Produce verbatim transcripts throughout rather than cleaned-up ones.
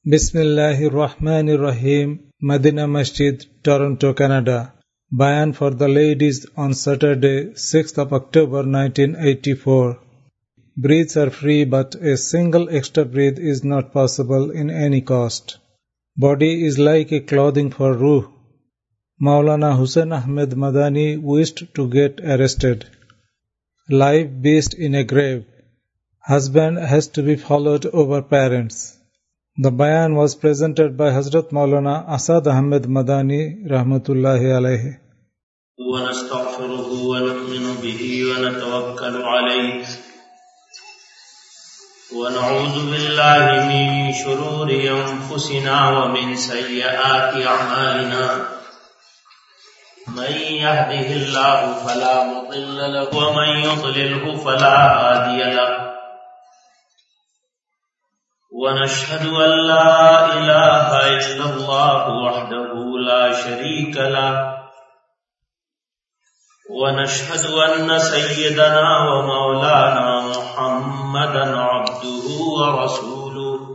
بسم اللہ الرحمن الرحیم مدینہ مسجد ٹورنٹو کینیڈا بیان for the ladies on Saturday sixth of October nineteen eighty-four. Breaths are free but a single extra breath is not possible in any cost. Body is like a clothing for ruh. Maulana Hussain Ahmed Madani wished to get arrested. Life beast in a grave. Husband has to be followed over parents. The bayan was presented by Hazrat Maulana Asad Ahmed Madani rahmatullahi alayhi. ونستغفره ونؤمن به ونتوكل عليه ونعوذ بالله من شرور أنفسنا ومن سيئات أعمالنا من يهده الله فلا مضل له ومن يضلله فلا هادي له ونشهد أن لا إله إلا الله وحده لا شريك له ونشهد أن سيدنا ومولانا محمدا عبده ورسوله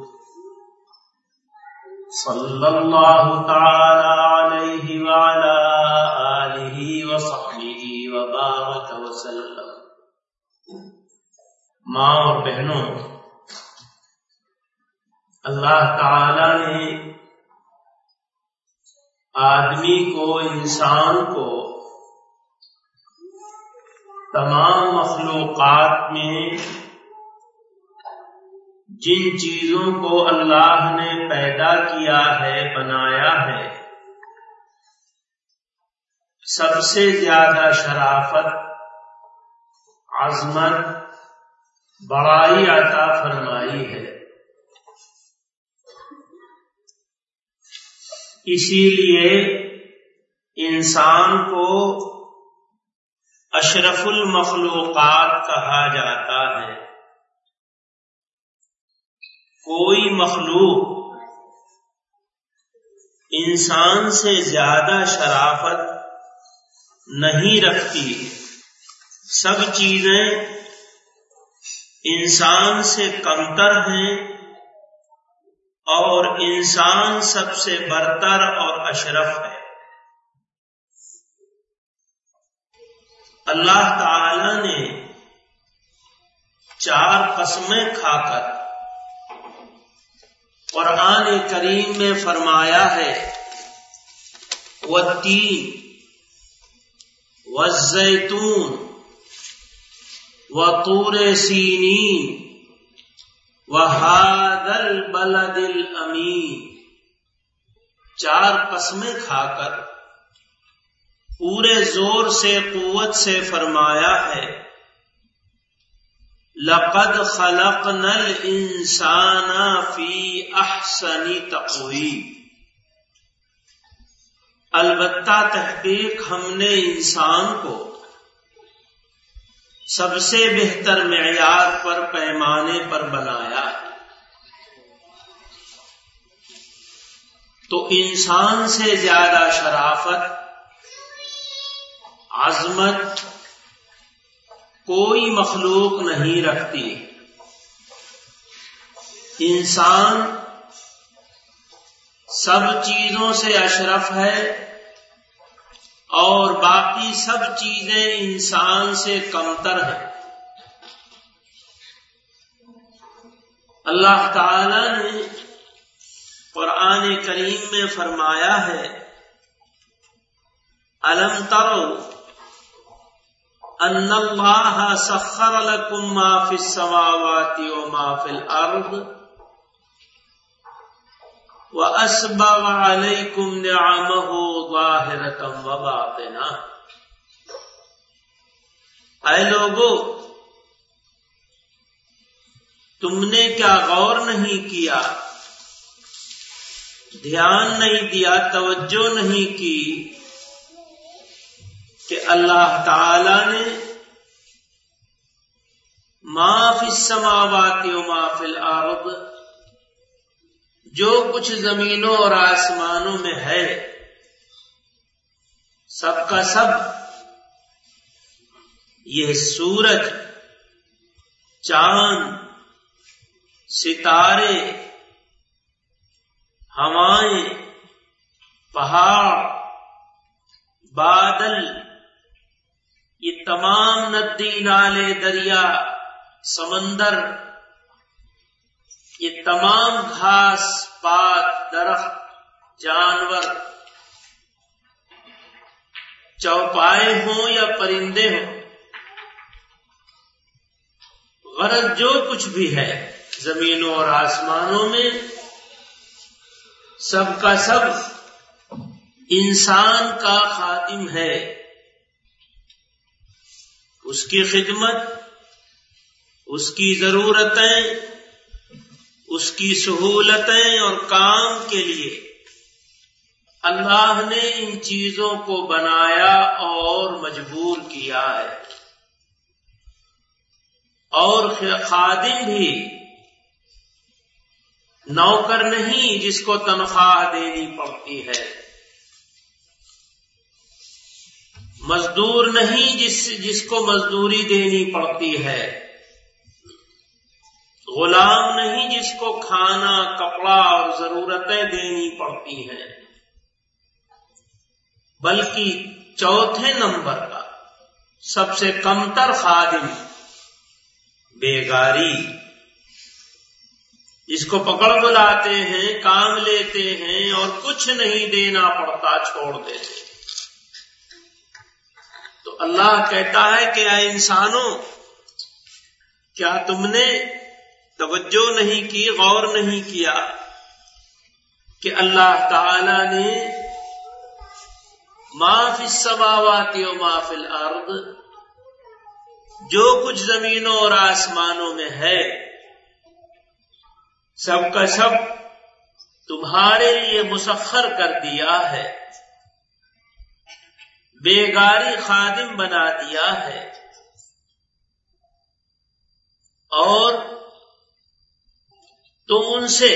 صلى الله تعالى عليه وعلى آله وصحبه وبارك وسلم. ماں اور بہنوں، اللہ تعالی نے آدمی کو، انسان کو تمام مخلوقات میں جن چیزوں کو اللہ نے پیدا کیا ہے، بنایا ہے، سب سے زیادہ شرافت، عظمت، بڑائی عطا فرمائی ہے. اسی لیے انسان کو اشرف المخلوقات کہا جاتا ہے. کوئی مخلوق انسان سے زیادہ شرافت نہیں رکھتی. سب چیزیں انسان سے کمتر ہیں اور انسان سب سے برتر اور اشرف ہے. اللہ تعالی نے چار قسمیں کھا کر قرآن کریم میں فرمایا ہے، والتین والزیتون وطور سینین وَهَذَا الْبَلَدِ الْأَمِينِ. چار قسمیں کھا کر پورے زور سے، قوت سے فرمایا ہے، لَقَدْ خَلَقْنَا الْإِنسَانَ فِي أَحْسَنِ تَقْوِيمٍ. البتہ تحقیق ہم نے انسان کو سب سے بہتر معیار پر، پیمانے پر بنایا ہے. تو انسان سے زیادہ شرافت، عظمت کوئی مخلوق نہیں رکھتی. انسان سب چیزوں سے اشرف ہے اور باقی سب چیزیں انسان سے کمتر ہیں. اللہ تعالی نے قرآن کریم میں فرمایا ہے، أَلَمْ تَرَوْا أَنَّ اللَّهَ سَخَّرَ لَكُم مَّا فِي السَّمَاوَاتِ وَمَا فِي الْأَرْضِ وَأَسْبَغَ عَلَيْكُمْ نِعَمَهُ ظَاهِرَةً وَبَاطِنَةً. اے لوگو، تم نے کیا غور نہیں کیا، دھیان نہیں دیا، توجہ نہیں کی کہ اللہ تعالی نے ما فی السماوات وما فی الارض، جو کچھ زمینوں اور آسمانوں میں ہے، سب کا سب، یہ سورج، چاند، ستارے، ہوائیں، پہاڑ، بادل، یہ تمام ندی نالے، دریا، سمندر، یہ تمام گھاس پات، درخت، جانور، چوپائے ہوں یا پرندے ہوں، غرض جو کچھ بھی ہے زمینوں اور آسمانوں میں، سب کا سب انسان کا خادم ہے. اس کی خدمت، اس کی ضرورتیں، اس کی سہولتیں اور کام کے لیے اللہ نے ان چیزوں کو بنایا اور مجبور کیا ہے. اور خادم بھی نوکر نہیں جس کو تنخواہ دینی پڑتی ہے، مزدور نہیں جس جس کو مزدوری دینی پڑتی ہے، غلام نہیں جس کو کھانا، کپڑا اور ضرورتیں دینی پڑتی ہیں، بلکہ چوتھے نمبر کا سب سے کمتر خادم بیگاری، جس کو پکڑ بلاتے ہیں، کام لیتے ہیں اور کچھ نہیں دینا پڑتا، چھوڑ دیتے. تو اللہ کہتا ہے کہ اے انسانوں، کیا تم نے توجہ نہیں کی، غور نہیں کیا کہ اللہ تعالی نے ما فی السماوات و ما فی الارض، جو کچھ زمینوں اور آسمانوں میں ہے، سب کا سب تمہارے لیے مسخر کر دیا ہے، بیگاری خادم بنا دیا ہے، اور تم ان سے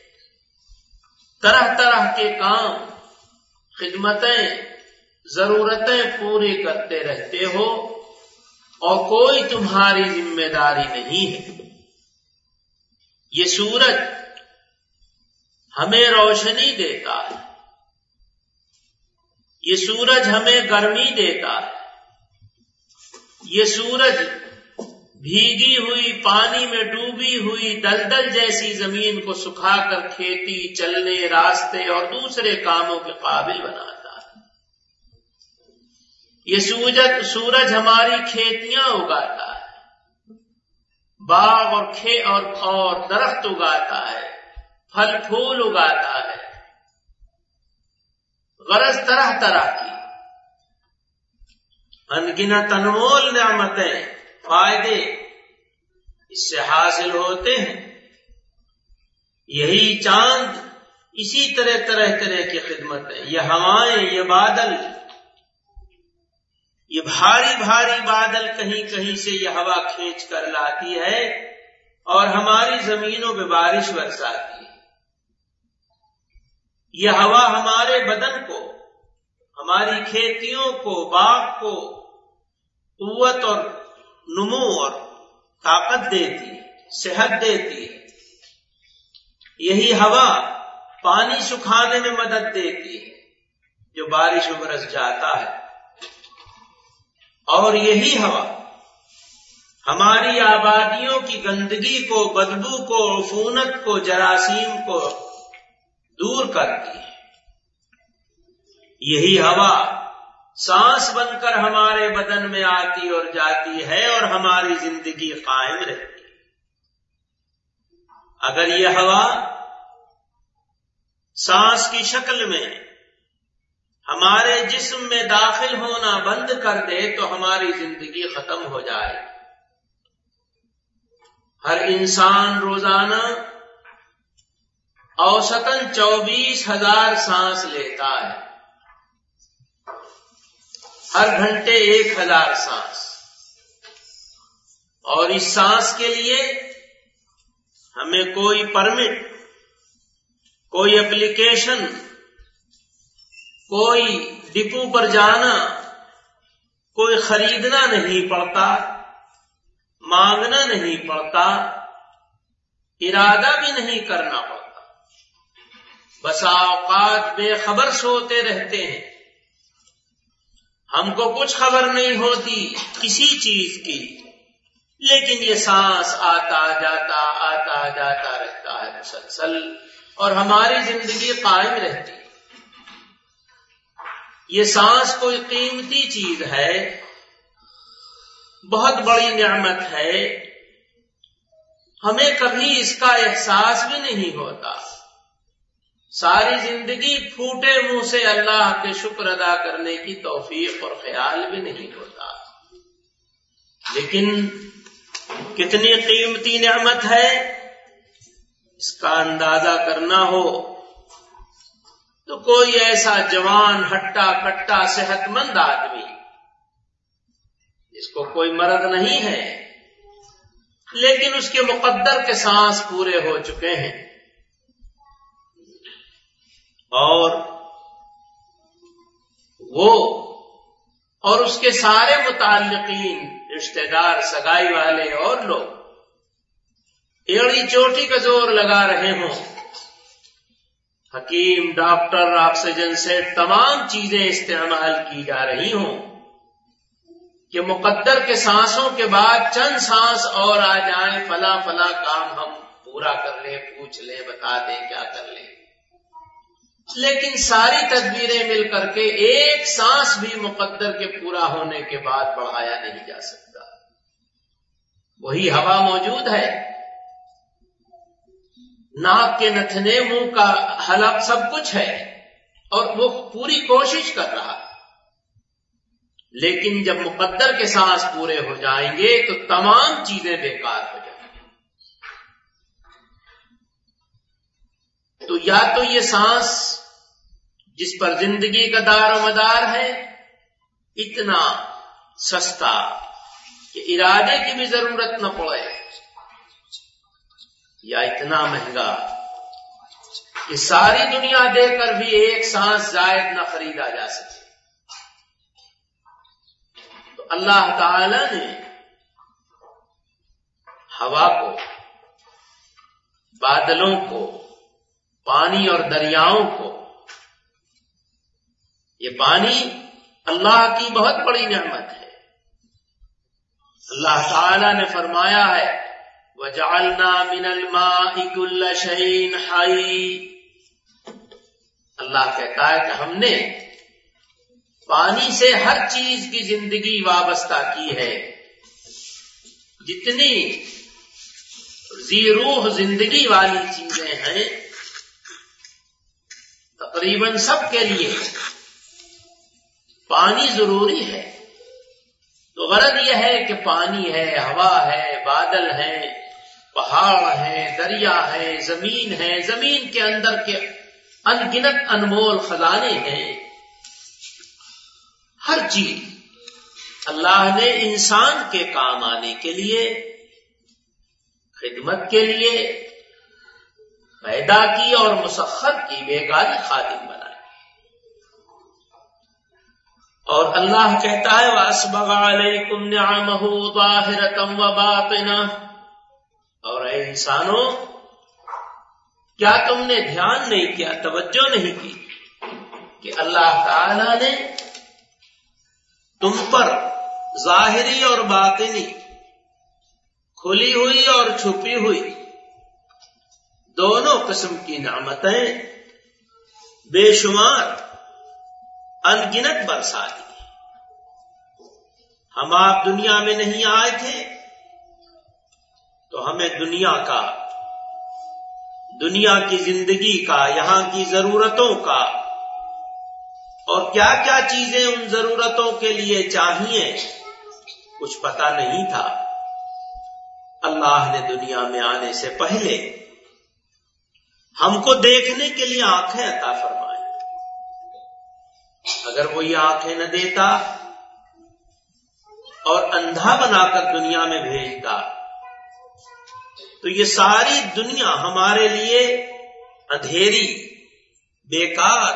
طرح طرح کے کام، خدمتیں، ضرورتیں پوری کرتے رہتے ہو، اور کوئی تمہاری ذمہ داری نہیں ہے. یہ سورج ہمیں روشنی دیتا ہے، یہ سورج ہمیں گرمی دیتا ہے، یہ سورج بھیگی ہوئی، پانی میں ڈوبی ہوئی دلدل جیسی زمین کو سکھا کر کھیتی، چلنے، راستے اور دوسرے کاموں کے قابل بناتا ہے. یہ سورج سورج ہماری کھیتیاں اگاتا ہے، باغ اور کھے اور اور درخت اگاتا ہے، پھل پھول اگاتا ہے، غرض طرح طرح کی انگنت انمول نعمتیں، فائدے اس سے حاصل ہوتے ہیں. یہی چاند، اسی طرح طرح طرح کی خدمتیں، یہ ہوائیں، یہ بادل، یہ بھاری بھاری بادل کہیں کہیں سے یہ ہوا کھینچ کر لاتی ہے اور ہماری زمینوں پہ بارش برساتی ہے. یہ ہوا ہمارے بدن کو، ہماری کھیتیوں کو، باغ کو قوت اور نمو اور طاقت دیتی ہے، صحت دیتی ہے. یہی ہوا پانی سکھانے میں مدد دیتی ہے جو بارش میں برس جاتا ہے. اور یہی ہوا ہماری آبادیوں کی گندگی کو، بدبو کو، عفونت کو، جراثیم کو دور کرتی ہے. یہی ہوا سانس بن کر ہمارے بدن میں آتی اور جاتی ہے اور ہماری زندگی قائم رہتی ہے. اگر یہ ہوا سانس کی شکل میں ہمارے جسم میں داخل ہونا بند کر دے تو ہماری زندگی ختم ہو جائے. ہر انسان روزانہ اوسطاً چوبیس ہزار سانس لیتا ہے، ہر گھنٹے ایک ہزار سانس. اور اس سانس کے لیے ہمیں کوئی پرمٹ، کوئی اپلیکیشن، کوئی ڈپو پر جانا، کوئی خریدنا نہیں پڑتا، مانگنا نہیں پڑتا، ارادہ بھی نہیں کرنا پڑتا. بسا اوقات بے خبر سوتے رہتے ہیں، ہم کو کچھ خبر نہیں ہوتی کسی چیز کی، لیکن یہ سانس آتا جاتا آتا جاتا رہتا ہے مسلسل، اور ہماری زندگی قائم رہتی ہے۔ یہ سانس کوئی قیمتی چیز ہے، بہت بڑی نعمت ہے، ہمیں کبھی اس کا احساس بھی نہیں ہوتا۔ ساری زندگی پھوٹے منہ سے اللہ کے شکر ادا کرنے کی توفیق اور خیال بھی نہیں ہوتا، لیکن کتنی قیمتی نعمت ہے، اس کا اندازہ کرنا ہو تو کوئی ایسا جوان ہٹا کٹا صحت مند آدمی جس کو کوئی مرض نہیں ہے، لیکن اس کے مقدر کے سانس پورے ہو چکے ہیں، اور وہ اور اس کے سارے متعلقین، رشتہ دار، سگائی والے اور لوگ ایڑی چوٹی کا زور لگا رہے ہوں، حکیم، ڈاکٹر، آکسیجن سیٹ، تمام چیزیں استعمال کی جا رہی ہوں کہ مقدر کے سانسوں کے بعد چند سانس اور آ جائیں، فلاں فلاں کام ہم پورا کر لیں، پوچھ لیں، بتا دیں کیا کر لیں، لیکن ساری تدبیریں مل کر کے ایک سانس بھی مقدر کے پورا ہونے کے بعد بڑھایا نہیں جا سکتا۔ وہی ہوا موجود ہے، ناک کے نتھنے، منہ کا حلق، سب کچھ ہے، اور وہ پوری کوشش کر رہا ہے، لیکن جب مقدر کے سانس پورے ہو جائیں گے تو تمام چیزیں بیکار ہو جائیں گی۔ تو یا تو یہ سانس جس پر زندگی کا دار و مدار ہے اتنا سستا کہ ارادے کی بھی ضرورت نہ پڑے، یا اتنا مہنگا کہ ساری دنیا دے کر بھی ایک سانس زائد نہ خریدا جا سکے۔ تو اللہ تعالی نے ہوا کو، بادلوں کو، پانی اور دریاؤں کو، یہ پانی اللہ کی بہت بڑی نعمت ہے۔ اللہ تعالی نے فرمایا ہے وَجَعَلْنَا مِنَ الْمَاءِ كُلَّ شَيْءٍ حَيٍّ، اللہ کہتا ہے کہ ہم نے پانی سے ہر چیز کی زندگی وابستہ کی ہے، جتنی ذی روح زندگی والی چیزیں ہیں تقریباً سب کے لیے پانی ضروری ہے۔ تو غرض یہ ہے کہ پانی ہے، ہوا ہے، بادل ہیں، پہاڑ ہیں، دریا ہے، زمین ہے، زمین کے اندر کے ان گنت انمول خزانے ہیں، ہر چیز اللہ نے انسان کے کام آنے کے لیے، خدمت کے لیے پیدا کی اور مسخر کی، بیگانہ خادم بنائے۔ اور اللہ کہتا ہے وَأَسْبَغَ عَلَيْكُمْ نِعَمَهُ ظَاهِرَةً وَبَاطِنَةً، اور اے انسانوں کیا تم نے دھیان نہیں کیا، توجہ نہیں کی کہ اللہ تعالی نے تم پر ظاہری اور باطنی، کھلی ہوئی اور چھپی ہوئی دونوں قسم کی نعمتیں بے شمار ان گنت برسا دی۔ ہم آپ دنیا میں نہیں آئے تھے تو ہمیں دنیا کا، دنیا کی زندگی کا، یہاں کی ضرورتوں کا، اور کیا کیا چیزیں ان ضرورتوں کے لیے چاہیے کچھ پتہ نہیں تھا۔ اللہ نے دنیا میں آنے سے پہلے ہم کو دیکھنے کے لیے آنکھیں عطا فرمائیں۔ اگر وہ یہ آنکھیں نہ دیتا اور اندھا بنا کر دنیا میں بھیجتا تو یہ ساری دنیا ہمارے لیے اندھیری، بیکار،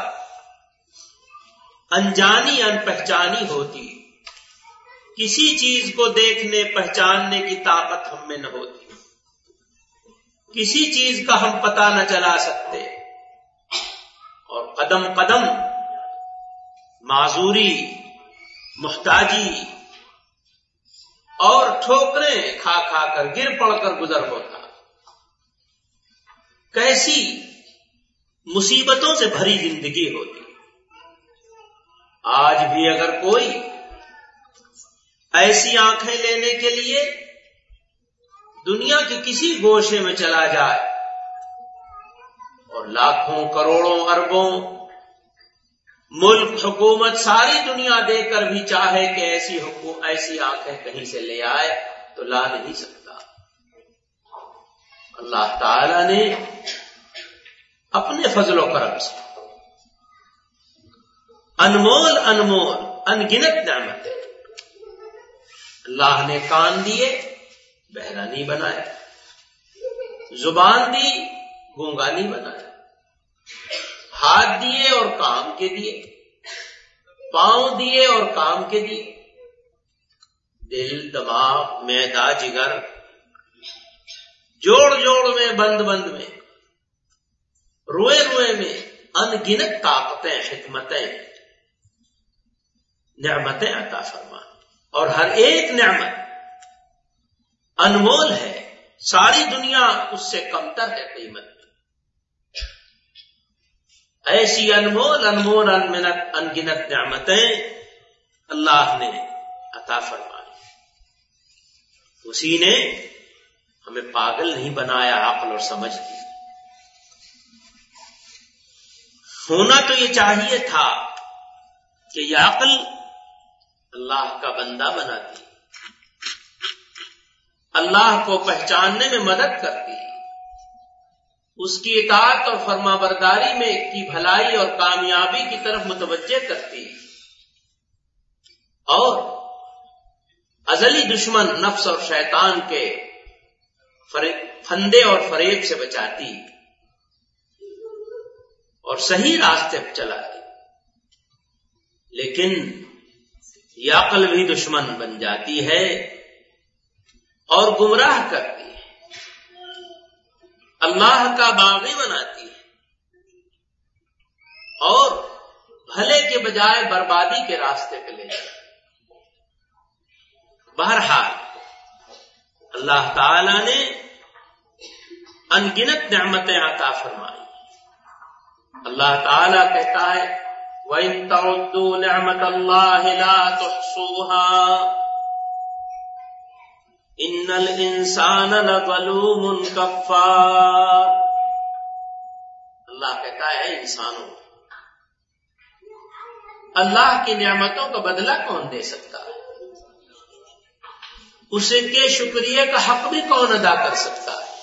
انجانی، ان پہچانی ہوتی، کسی چیز کو دیکھنے پہچاننے کی طاقت ہم میں نہ ہوتی، کسی چیز کا ہم پتہ نہ چلا سکتے، قدم قدم معذوری، محتاجی اور ٹھوکریں کھا کھا کر گر پڑ کر گزر ہوتا. کیسی مصیبتوں سے بھری زندگی ہوتی. آج بھی اگر کوئی ایسی آنکھیں لینے کے لیے دنیا کے کسی گوشے میں چلا جائے اور لاکھوں کروڑوں اربوں ملک حکومت ساری دنیا دے کر بھی چاہے کہ ایسی حکومت ایسی آنکھیں کہیں سے لے آئے تو لا نہیں سکتا. اللہ تعالی نے اپنے فضل و کرم سے انمول انمول انگنت نعمتیں. اللہ نے کان دیے بہرا نہیں بنایا، زبان دی گونگا نہیں بنایا، ہاتھ دیے اور کام کے دیے، پاؤں دیے اور کام کے دیے، دل دماغ معدہ جگر جوڑ جوڑ میں بند بند میں روئے روئے میں انگنت طاقتیں حکمتیں نعمتیں عطا فرما. اور ہر ایک نعمت انمول ہے، ساری دنیا اس سے کمتر ہے قیمت میں. ایسی انمول انمول انمنت انگنت نعمتیں اللہ نے عطا فرمائی. اسی نے ہمیں پاگل نہیں بنایا، عقل اور سمجھ دی. ہونا تو یہ چاہیے تھا کہ یہ عقل اللہ کا بندہ بناتی، اللہ کو پہچاننے میں مدد کرتی، اس کی اطاعت اور فرما برداری میں کی بھلائی اور کامیابی کی طرف متوجہ کرتی، اور ازلی دشمن نفس اور شیطان کے پھندے اور فریب سے بچاتی اور صحیح راستے پر چلاتی. لیکن یہ عقل بھی دشمن بن جاتی ہے اور گمراہ کرتی ہے، اللہ کا باغی بناتی ہے اور بھلے کے بجائے بربادی کے راستے پہ لے جاتی. بہرحال اللہ تعالی نے انگنت نعمتیں عطا فرمائی. اللہ تعالی کہتا ہے وَإِن تَعُدُّوا نِعْمَةَ اللَّهِ لَا تُحْصُوهَا إِنَّ الْإِنسَانَ لَظَلُومٌ كَفَّارٌ. اللہ کہتا ہے انسانوں، اللہ کی نعمتوں کا بدلہ کون دے سکتا ہے؟ اسے کے شکریہ کا حق بھی کون ادا کر سکتا ہے؟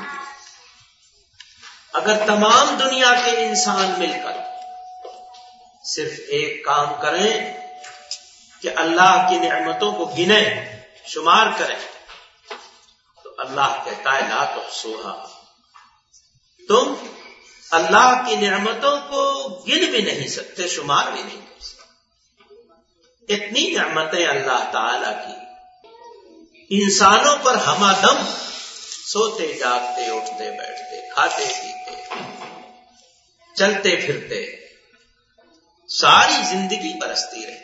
اگر تمام دنیا کے انسان مل کر صرف ایک کام کریں کہ اللہ کی نعمتوں کو گنیں، شمار کریں، تو اللہ کہتا ہے لا تحصوہا، تم اللہ کی نعمتوں کو گن بھی نہیں سکتے، شمار بھی نہیں کر سکتے. اتنی نعمتیں اللہ تعالی کی انسانوں پر ہمہ دم، سوتے جاگتے اٹھتے بیٹھتے کھاتے پیتے چلتے پھرتے ساری زندگی برستی رہتی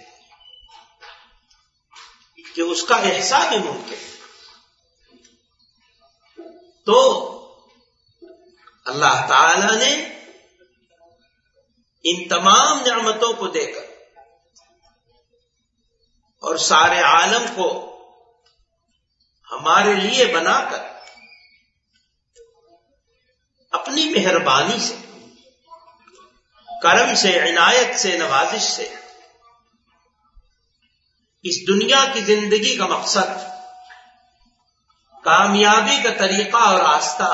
کہ اس کا احساس بھی ممکن ہے. تو اللہ تعالی نے ان تمام نعمتوں کو دے کر اور سارے عالم کو ہمارے لیے بنا کر اپنی مہربانی سے، کرم سے، عنایت سے، نوازش سے اس دنیا کی زندگی کا مقصد، کامیابی کا طریقہ اور راستہ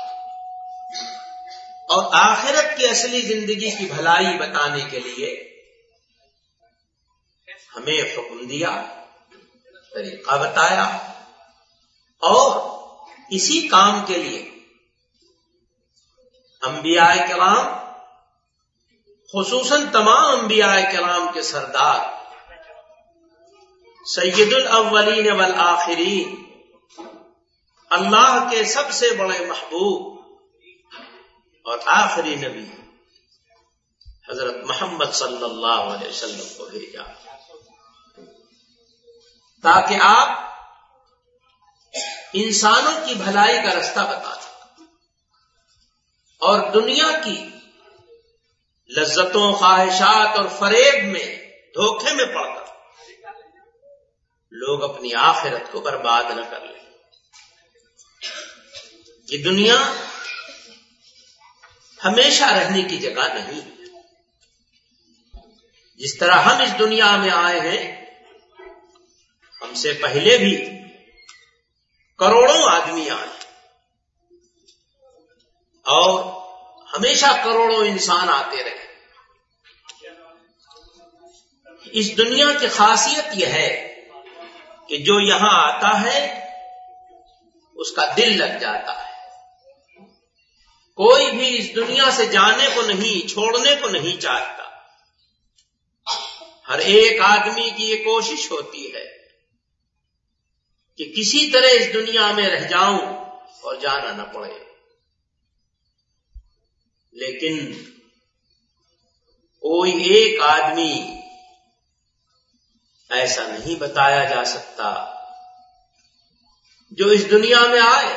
اور آخرت کی اصلی زندگی کی بھلائی بتانے کے لیے ہمیں حکم دیا، طریقہ بتایا، اور اسی کام کے لیے انبیاء کرام، خصوصاً تمام انبیاء کرام کے سردار سید الاولین والآخرین، اللہ کے سب سے بڑے محبوب اور آخری نبی حضرت محمد صلی اللہ علیہ وسلم کو بھیجا تاکہ آپ انسانوں کی بھلائی کا رستہ بتا سکیں اور دنیا کی لذتوں، خواہشات اور فریب میں دھوکے میں پڑ کر لوگ اپنی آخرت کو برباد نہ کر لیں۔ یہ دنیا ہمیشہ رہنے کی جگہ نہیں ہے۔ جس طرح ہم اس دنیا میں آئے ہیں، ہم سے پہلے بھی کروڑوں آدمی آئے اور ہمیشہ کروڑوں انسان آتے رہے۔ اس دنیا کی خاصیت یہ ہے کہ جو یہاں آتا ہے اس کا دل لگ جاتا ہے۔ کوئی بھی اس دنیا سے جانے کو نہیں، چھوڑنے کو نہیں چاہتا۔ ہر ایک آدمی کی یہ کوشش ہوتی ہے کہ کسی طرح اس دنیا میں رہ جاؤں اور جانا نہ پڑے، لیکن کوئی ایک آدمی ایسا نہیں بتایا جا سکتا جو اس دنیا میں آئے،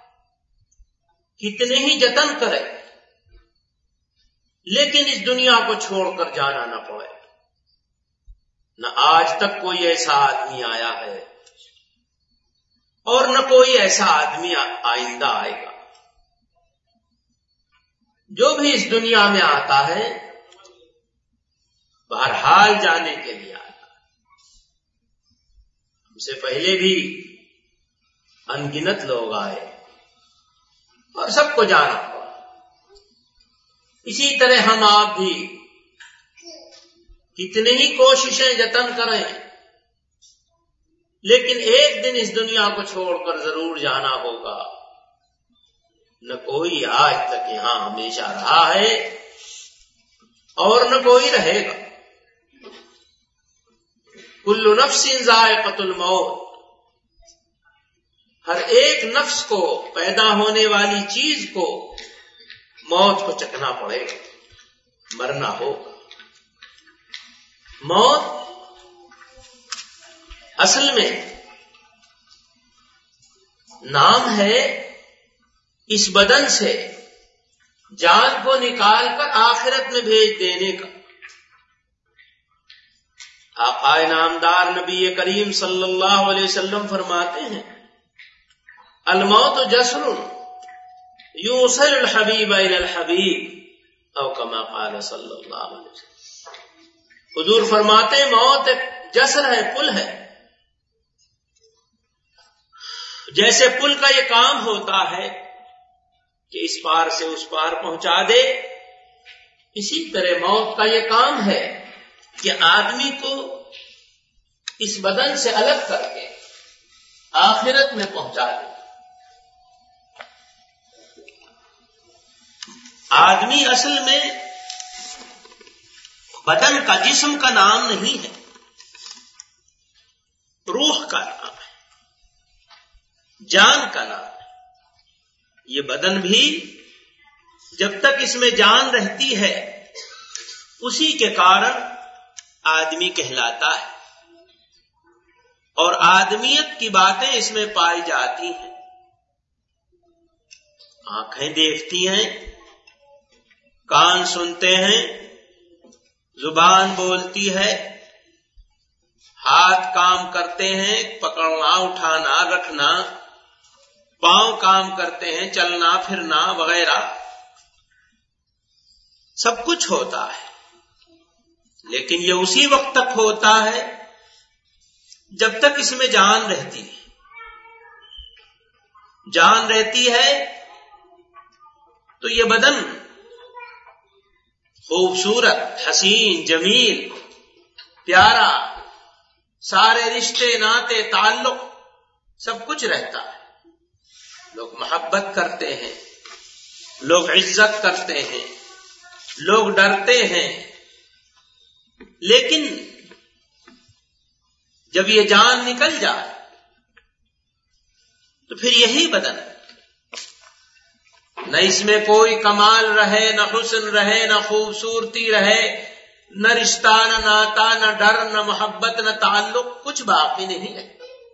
کتنے ہی جتن کرے، لیکن اس دنیا کو چھوڑ کر جانا نہ پڑے۔ نہ آج تک کوئی ایسا آدمی آیا ہے اور نہ کوئی ایسا آدمی آئندہ آئے گا۔ جو بھی اس دنیا میں آتا ہے بہرحال جانے کے لیے آتا ہے۔ ہم سے پہلے بھی انگنت لوگ آئے اور سب کو جانا پڑا۔ اسی طرح ہم آپ بھی کتنے ہی کوششیں جتن کریں، لیکن ایک دن اس دنیا کو چھوڑ کر ضرور جانا ہوگا۔ نہ کوئی آج تک یہاں ہمیشہ رہا ہے اور نہ کوئی رہے گا۔ کل نفس ذائقۃ الموت، ہر ایک نفس کو، پیدا ہونے والی چیز کو موت کو چکھنا پڑے گا، مرنا ہوگا۔ موت اصل میں نام ہے اس بدن سے جان کو نکال کر آخرت میں بھیج دینے کا۔ آقا نامدار نبی کریم صلی اللہ علیہ وسلم فرماتے ہیں، الموت جسر یوصل الحبیب الی الحبیب، او کما قال صلی اللہ علیہ وسلم۔ حضور فرماتے ہیں موت ایک جسر ہے، پل ہے۔ جیسے پل کا یہ کام ہوتا ہے کہ اس پار سے اس پار پہنچا دے، اسی طرح موت کا یہ کام ہے کہ آدمی کو اس بدن سے الگ کر کے آخرت میں پہنچا دے۔ آدمی اصل میں بدن کا، جسم کا نام نہیں ہے، روح کا نام ہے، جان کا نام ہے۔ یہ بدن بھی جب تک اس میں جان رہتی ہے اسی کے کارن آدمی کہلاتا ہے اور آدمیت کی باتیں اس میں پائی جاتی ہیں۔ آنکھیں دیکھتی ہیں، کان سنتے ہیں، زبان بولتی ہے، ہاتھ کام کرتے ہیں، پکڑنا، اٹھانا، رکھنا، پاؤں کام کرتے ہیں، چلنا پھرنا وغیرہ سب کچھ ہوتا ہے، لیکن یہ اسی وقت تک ہوتا ہے جب تک اس میں جان رہتی ہے۔ جان رہتی ہے تو یہ بدن خوبصورت، حسین، جمیل، پیارا، سارے رشتے ناطے تعلق سب کچھ رہتا ہے۔ لوگ محبت کرتے ہیں، لوگ عزت کرتے ہیں، لوگ ڈرتے ہیں، لیکن جب یہ جان نکل جائے تو پھر یہی بدن نہ اس میں کوئی کمال رہے، نہ حسن رہے، نہ خوبصورتی رہے، نہ رشتہ، نہ ناتا، نہ ڈر، نہ محبت، نہ تعلق، کچھ باقی نہیں ہے۔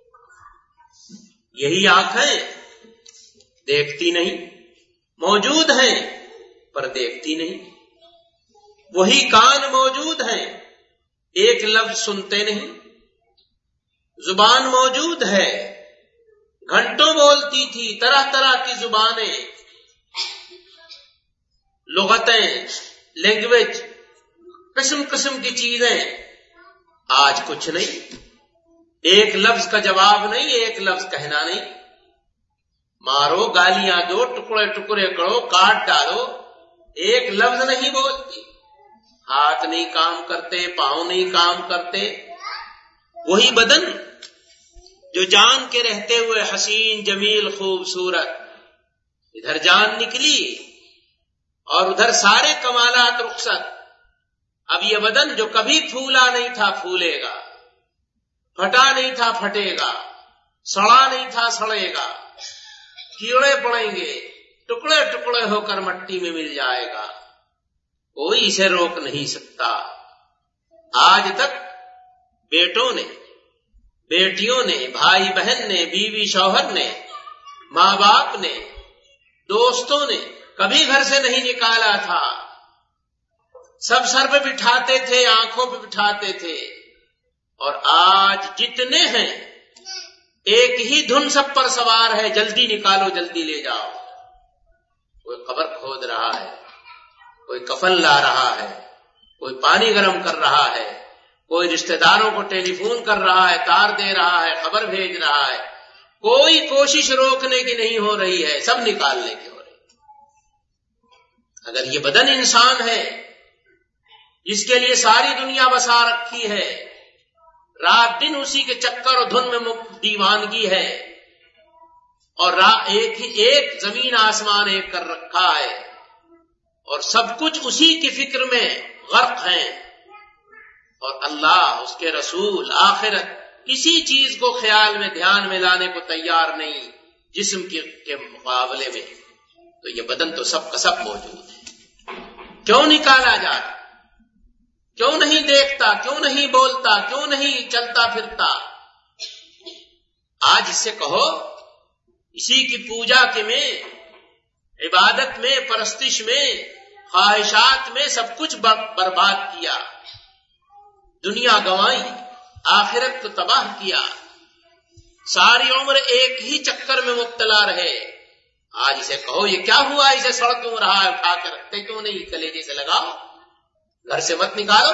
یہی آنکھیں دیکھتی نہیں، موجود ہیں پر دیکھتی نہیں، وہی کان موجود ہیں، ایک لفظ سنتے نہیں، زبان موجود ہے، گھنٹوں بولتی تھی، طرح طرح کی زبانیں، لغتیں، لینگویج، قسم قسم کی چیزیں، آج کچھ نہیں، ایک لفظ کا جواب نہیں، ایک لفظ کہنا نہیں، مارو، گالیاں دو، ٹکڑے ٹکڑے کرو، کاٹ ڈالو، ایک لفظ نہیں بولتی، ہاتھ نہیں کام کرتے، پاؤں نہیں کام کرتے، وہی بدن جو جان کے رہتے ہوئے حسین، جمیل، خوبصورت، ادھر جان نکلی اور ادھر سارے کمالات رخصت، اب یہ بدن جو کبھی پھولا نہیں تھا پھولے گا، پھٹا نہیں تھا پھٹے گا، سڑا نہیں تھا سڑے گا، کیڑے پڑیں گے، ٹکڑے ٹکڑے ہو کر مٹی میں مل جائے گا، کوئی اسے روک نہیں سکتا۔ آج تک بیٹوں نے، بیٹیوں نے، بھائی بہن نے، بیوی شوہر نے، ماں باپ نے، دوستوں نے کبھی گھر سے نہیں نکالا تھا، سب سر پہ بٹھاتے تھے، آنکھوں پہ بٹھاتے تھے، اور آج جتنے ہیں ایک ہی دھن سب پر سوار ہے، جلدی نکالو، جلدی لے جاؤ، کوئی قبر کھود رہا ہے، کوئی کفن لا رہا ہے، کوئی پانی گرم کر رہا ہے، کوئی رشتہ داروں کو ٹیلی فون کر رہا ہے، تار دے رہا ہے، خبر بھیج رہا ہے، کوئی کوشش روکنے کی نہیں ہو رہی ہے، سب نکالنے کی ہو رہی ہے۔ اگر یہ بدن انسان ہے جس کے لیے ساری دنیا بسا رکھی ہے، رات دن اسی کے چکر اور دھن میں دیوانگی ہے، اور ایک ہی ایک زمین آسمان ایک کر رکھا ہے، اور سب کچھ اسی کی فکر میں غرق ہیں، اور اللہ، اس کے رسول، آخرت، کسی چیز کو خیال میں، دھیان میں لانے کو تیار نہیں جسم کے مقابلے میں، تو یہ بدن تو سب کا سب موجود ہے، کیوں نکالا جا رہا؟ کیوں نہیں دیکھتا؟ کیوں نہیں بولتا؟ کیوں نہیں چلتا پھرتا؟ آج اس سے کہو، اسی کی پوجا کے میں، عبادت میں، پرستش میں، خواہشات میں سب کچھ برباد کیا، دنیا گنوائی، آخرت کو تباہ کیا، ساری عمر ایک ہی چکر میں مبتلا رہے۔ آج اسے کہو یہ کیا ہوا، اسے سڑ کیوں رہا ہے، اٹھا کے رکھتے کیوں نہیں، کلیجے سے لگاؤ، گھر سے مت نکالو۔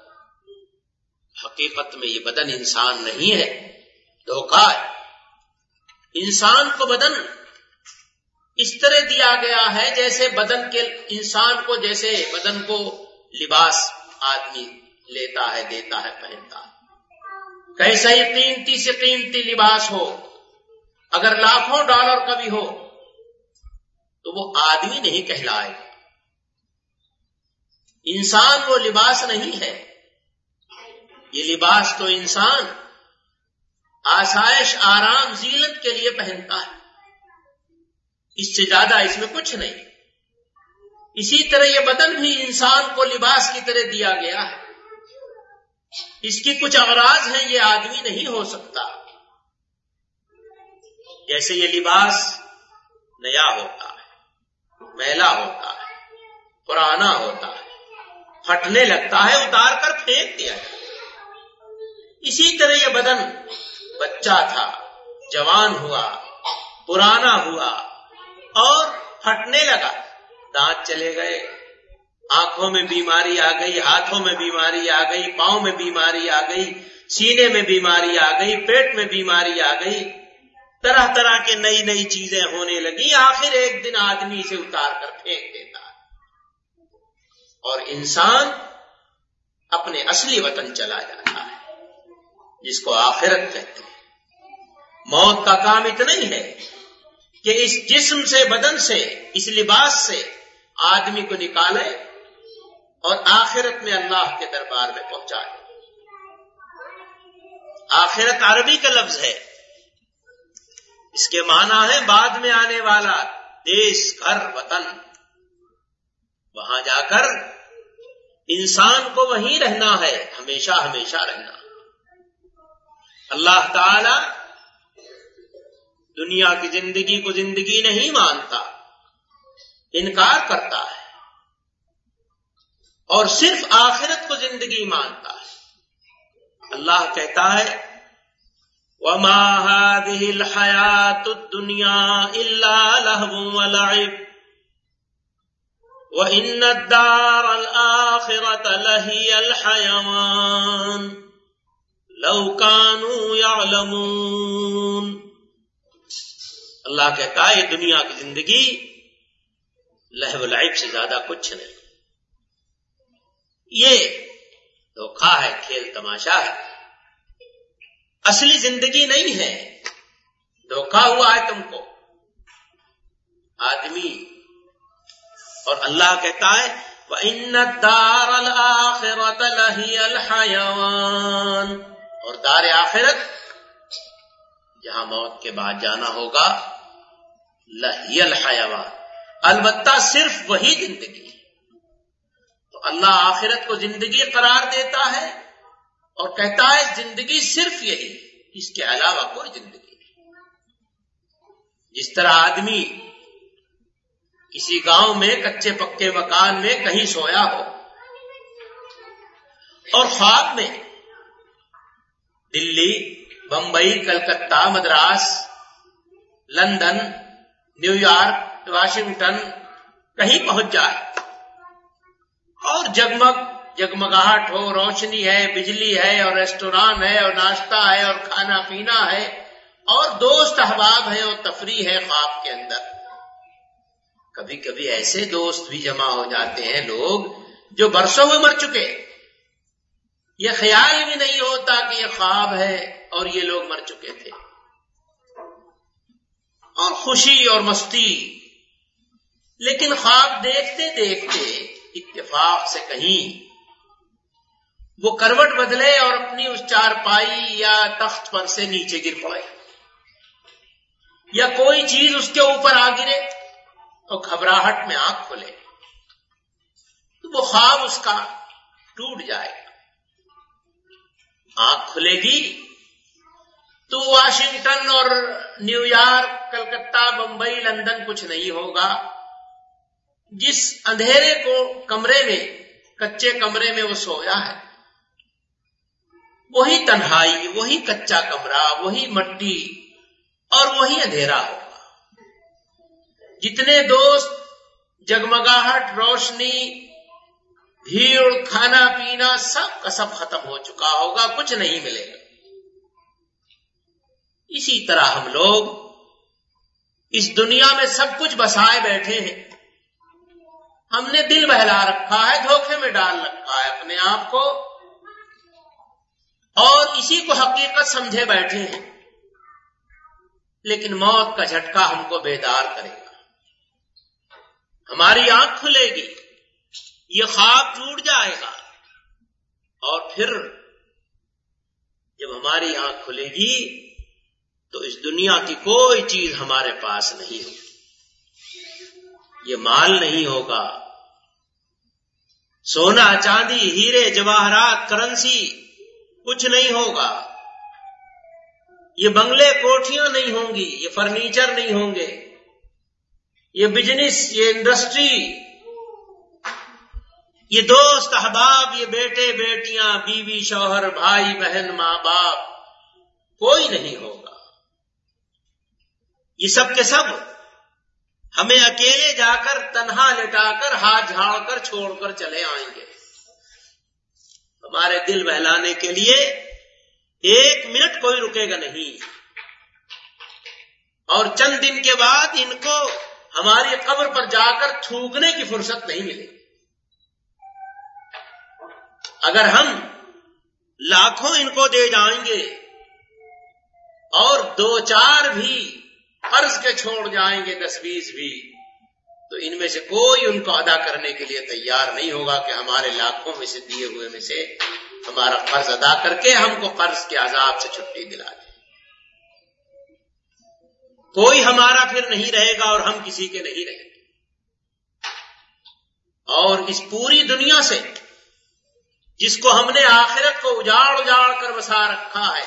حقیقت میں یہ بدن انسان نہیں ہے، دھوکہ ہے۔ انسان کو بدن اس طرح دیا گیا ہے جیسے بدن کے انسان کو، جیسے بدن کو لباس آدمی لیتا ہے، دیتا ہے، پہنتا ہے، کیسا ہی قیمتی سے قیمتی لباس ہو، اگر لاکھوں ڈالر کا بھی ہو تو وہ آدمی نہیں کہلائے گا، انسان وہ لباس نہیں ہے۔ یہ لباس تو انسان آسائش، آرام، زینت کے لیے پہنتا ہے، اس سے زیادہ اس میں کچھ نہیں۔ اسی طرح یہ بدن بھی انسان کو لباس کی طرح دیا گیا ہے، اس کی کچھ اغراض ہیں، یہ آدمی نہیں ہو سکتا۔ جیسے یہ لباس نیا ہوتا ہے، میلا ہوتا ہے، پرانا ہوتا ہے، پھٹنے لگتا ہے، اتار کر پھینک دیا ہے، اسی طرح یہ بدن بچہ تھا، جوان ہوا، پرانا ہوا اور پھٹنے لگا، دانت چلے گئے، آنکھوں میں بیماری آ گئی، ہاتھوں میں بیماری آ گئی، پاؤں میں بیماری آ گئی، سینے میں بیماری آ گئی، پیٹ میں بیماری آ گئی، طرح طرح کے نئی نئی چیزیں ہونے لگی، آخر ایک دن آدمی اسے اتار کر پھینک دیتا ہے، اور انسان اپنے اصلی وطن چلا جاتا ہے جس کو آخرت کہتے ہیں۔ موت کا کام اتنا ہی ہے کہ اس جسم سے، بدن سے، اس لباس سے آدمی کو نکالے اور آخرت میں اللہ کے دربار میں پہنچائے۔ آخرت عربی کا لفظ ہے، اس کے معنی ہے بعد میں آنے والا، دیس گھر وطن، وہاں جا کر انسان کو وہیں رہنا ہے، ہمیشہ ہمیشہ رہنا۔ اللہ تعالی دنیا کی زندگی کو زندگی نہیں مانتا، انکار کرتا ہے، اور صرف آخرت کو زندگی مانتا ہے۔ اللہ کہتا ہے وَمَا هَذِهِ الْحَيَاةُ الدُّنْيَا إِلَّا لَهْوٌ وَلَعِبٌ وَإِنَّ الدَّارَ الْآخِرَةَ لَهِيَ الْحَيَوَانُ لَوْ كَانُوا يَعْلَمُونَ۔ اللہ کہتا ہے یہ دنیا کی زندگی لہو و لعب سے زیادہ کچھ نہیں، یہ دھوکہ ہے، کھیل تماشا ہے، اصلی زندگی نہیں ہے، دھوکہ ہوا ہے تم کو آدمی۔ اور اللہ کہتا ہے وَإِنَّ الدَّارَ الْآخِرَةَ لَهِيَ الْحَيَوَانُ، اور دار آخرت جہاں موت کے بعد جانا ہوگا، لَهِيَ الْحَيَوَانُ، البتہ صرف وہی زندگی ہے۔ تو اللہ آخرت کو زندگی قرار دیتا ہے اور کہتا ہے زندگی صرف یہی، اس کے علاوہ کوئی زندگی نہیں۔ جس طرح آدمی کسی گاؤں میں کچے پکے مکان میں کہیں سویا ہو اور خواب میں Delhi, Bombay, Calcutta, Madras, London, New York, Washington کہیں پہنچ جائے اور جگمگ جگمگاہٹ ہو، روشنی ہے، بجلی ہے، اور ریسٹوران ہے، اور ناشتہ ہے، اور کھانا پینا ہے، اور دوست احباب ہیں، اور تفریح ہے خواب کے اندر۔ کبھی کبھی ایسے دوست بھی جمع ہو جاتے ہیں لوگ جو برسوں میں مر چکے، یہ خیال بھی نہیں ہوتا کہ یہ خواب ہے اور یہ لوگ مر چکے تھے، اور خوشی اور مستی، لیکن خواب دیکھتے دیکھتے اتفاق سے کہیں وہ کروٹ بدلے اور اپنی اس چارپائی یا تخت پر سے نیچے گر پڑے، یا کوئی چیز اس کے اوپر آ گرے تو گھبراہٹ میں آنکھ کھلے، تو وہ خواب اس کا ٹوٹ جائے گا۔ آنکھ کھلے گی تو واشنگٹن اور New York, Calcutta, Bombay, London کچھ نہیں ہوگا۔ جس اندھیرے کو کمرے میں، کچے کمرے میں وہ سویا ہے، وہی تنہائی، وہی کچا کمرہ، وہی مٹی اور وہی اندھیرا ہوگا۔ جتنے دوست، جگمگاہٹ، روشنی، بھیڑ، کھانا پینا، سب کا سب ختم ہو چکا ہوگا، کچھ نہیں ملے گا۔ اسی طرح ہم لوگ اس دنیا میں سب کچھ بسائے بیٹھے ہیں، ہم نے دل بہلا رکھا ہے، دھوکے میں ڈال رکھا ہے اپنے آپ کو، اور اسی کو حقیقت سمجھے بیٹھے ہیں، لیکن موت کا جھٹکا ہم کو بیدار کرے گا، ہماری آنکھ کھلے گی، یہ خواب ٹوٹ جائے گا، اور پھر جب ہماری آنکھ کھلے گی تو اس دنیا کی کوئی چیز ہمارے پاس نہیں ہوگی، یہ مال نہیں ہوگا، سونا، چاندی، ہیرے، جواہرات، کرنسی کچھ نہیں ہوگا، یہ بنگلے، کوٹھیاں نہیں ہوں گی، یہ فرنیچر نہیں ہوں گے، یہ بزنس، یہ انڈسٹری، یہ دوست احباب، یہ بیٹے بیٹیاں، بیوی شوہر، بھائی بہن، ماں باپ، کوئی نہیں ہوگا۔ یہ سب کے سب ہمیں اکیلے جا کر، تنہا لٹا کر، ہاتھ جھاڑ کر چھوڑ کر چلے آئیں گے۔ ہمارے دل بہلانے کے لیے ایک منٹ کوئی رکے گا نہیں، اور چند دن کے بعد ان کو ہماری قبر پر جا کر تھوکنے کی فرصت نہیں ملے گی۔ اگر ہم لاکھوں ان کو دے جائیں گے اور دو چار بھی قرض کے چھوڑ جائیں گے، دس بیس بھی، تو ان میں سے کوئی ان کو ادا کرنے کے لیے تیار نہیں ہوگا کہ ہمارے لاکھوں میں سے دیے ہوئے میں سے ہمارا قرض ادا کر کے ہم کو قرض کے عذاب سے چھٹی دلا دے۔ کوئی ہمارا پھر نہیں رہے گا اور ہم کسی کے نہیں رہیں گے. اور اس پوری دنیا سے جس کو ہم نے آخرت کو اجاڑ اجاڑ کر بسا رکھا ہے،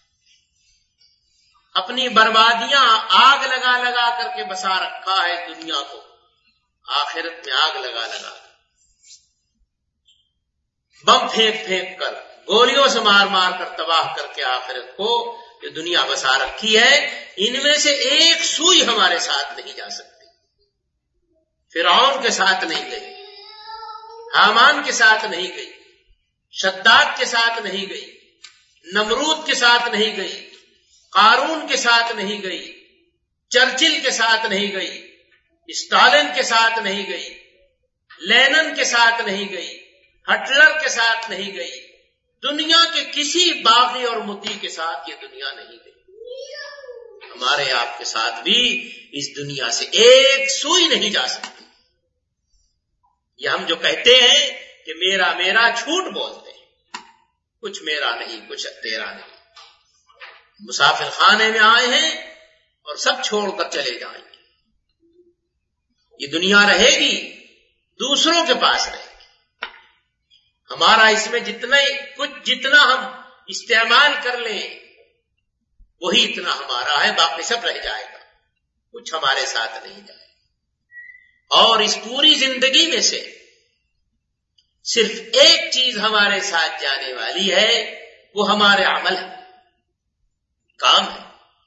اپنی بربادیاں آگ لگا لگا کر کے بسا رکھا ہے دنیا کو، آخرت میں آگ لگا لگا کر، بم پھینک پھینک کر، گولیوں سے مار مار کر تباہ کر کے آخرت کو جو دنیا بسا رکھی ہے، ان میں سے ایک سوئی ہمارے ساتھ نہیں جا سکتی. فرعون کے ساتھ نہیں گئی، حامان کے ساتھ نہیں گئی، شداد کے ساتھ نہیں گئی، نمرود کے ساتھ نہیں گئی، قارون کے ساتھ نہیں گئی، چرچل کے ساتھ نہیں گئی، اسٹالن کے ساتھ نہیں گئی، لینن کے ساتھ نہیں گئی، ہٹلر کے ساتھ نہیں گئی، دنیا کے کسی باغی اور مطیع کے ساتھ یہ دنیا نہیں گئی. ہمارے آپ کے ساتھ بھی اس دنیا سے ایک سوئی نہیں جا سکتی. یہ ہم جو کہتے ہیں کہ میرا میرا جھوٹ بولتے ہیں، کچھ میرا نہیں کچھ تیرا نہیں. مسافر خانے میں آئے ہیں اور سب چھوڑ کر چلے جائیں گے. یہ دنیا رہے گی، دوسروں کے پاس رہے گی. ہمارا اس میں جتنا کچھ جتنا ہم استعمال کر لیں وہی اتنا ہمارا ہے، باقی سب رہ جائے گا، کچھ ہمارے ساتھ نہیں جائے گا. اور اس پوری زندگی میں سے صرف ایک چیز ہمارے ساتھ جانے والی ہے، وہ ہمارے عمل ہے، کام ہے.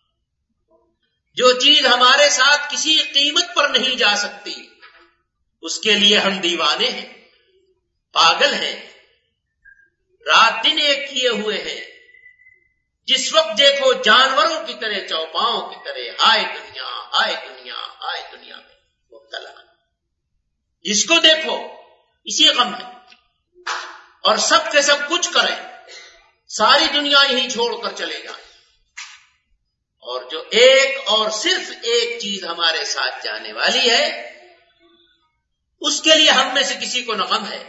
جو چیز ہمارے ساتھ کسی قیمت پر نہیں جا سکتی اس کے لیے ہم دیوانے ہیں، پاگل ہیں، رات دن ایک کیے ہوئے ہیں. جس وقت دیکھو جانوروں کی طرح، چوپاؤں کی طرح ہائے دنیا ہائے دنیا ہائے دنیا میں مبتلا. جس کو دیکھو اسی غم ہے، اور سب کے سب کچھ کریں، ساری دنیا یہیں چھوڑ کر چلے جائیں. اور جو ایک اور صرف ایک چیز ہمارے ساتھ جانے والی ہے، اس کے لیے ہم میں سے کسی کو نہ غم ہے،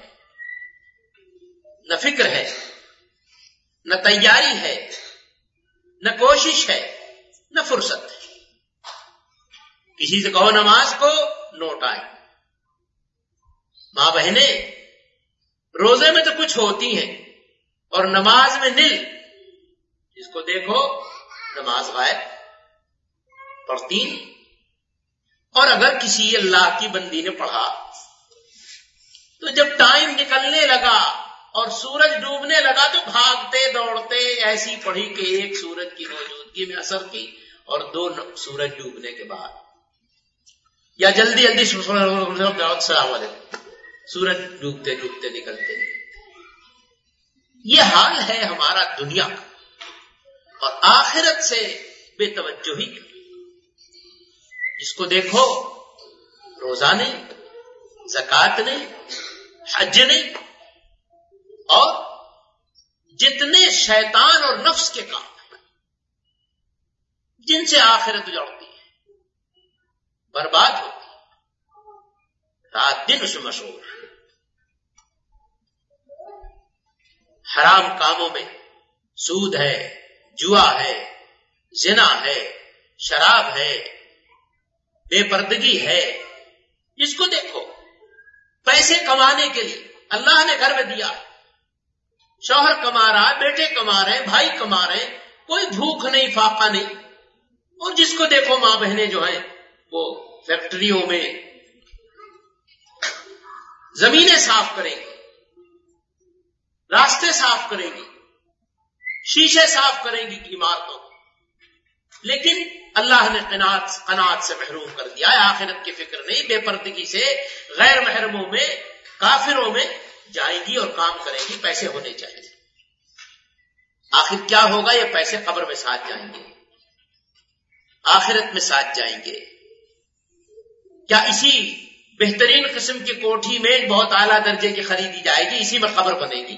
نہ فکر ہے، نہ تیاری ہے، نہ کوشش ہے، نہ فرصت ہے. کسی سے کہو نماز کو، نو ٹائم. ماں بہنیں روزے میں تو کچھ ہوتی ہیں اور نماز میں نل. جس کو دیکھو نماز غائب، پڑھتی. اور اگر کسی اللہ کی بندی نے پڑھا تو جب ٹائم نکلنے لگا اور سورج ڈوبنے لگا تو بھاگتے دوڑتے ایسی پڑھی کہ ایک سورج کی موجودگی میں اثر کی اور دو سورج ڈوبنے کے بعد، یا جلدی جلدی السلام علیکم، سورج ڈوبتے ڈوبتے نکلتے نکلتے. یہ حال ہے ہمارا دنیا کا، اور آخرت سے بے توجہی. جس کو دیکھو روزہ نہیں، زکوٰۃ نہیں، حج نہیں، اور جتنے شیطان اور نفس کے کام ہیں جن سے آخرت اجڑتی ہے، برباد ہوتی ہے، رات دن اس میں مشغول ہے. حرام کاموں میں سود ہے، جوا ہے، زنا ہے، شراب ہے، بے پردگی ہے. جس کو دیکھو پیسے کمانے کے لیے، اللہ نے گھر میں دیا، شوہر کما رہا ہے، بیٹے کما رہے ہیں، بھائی کما رہے ہیں، کوئی بھوک نہیں، فاقہ نہیں. اور جس کو دیکھو ماں بہنیں جو ہیں وہ فیکٹریوں میں زمینیں صاف کریں گی، راستے صاف کریں گی، شیشے صاف کریں گی عمارتوں. لیکن اللہ نے قناعت قناعت سے محروم کر دیا ہے. آخرت کی فکر نہیں، بے پردگی سے غیر محرموں میں، کافروں میں جائیں گی اور کام کریں گی. پیسے ہونے چاہیے. آخر کیا ہوگا؟ یہ پیسے قبر میں ساتھ جائیں گے، آخرت میں ساتھ جائیں گے. کیا اسی بہترین قسم کی کوٹھی میں بہت اعلیٰ درجے کی خریدی جائے گی، اسی میں قبر بنے گی،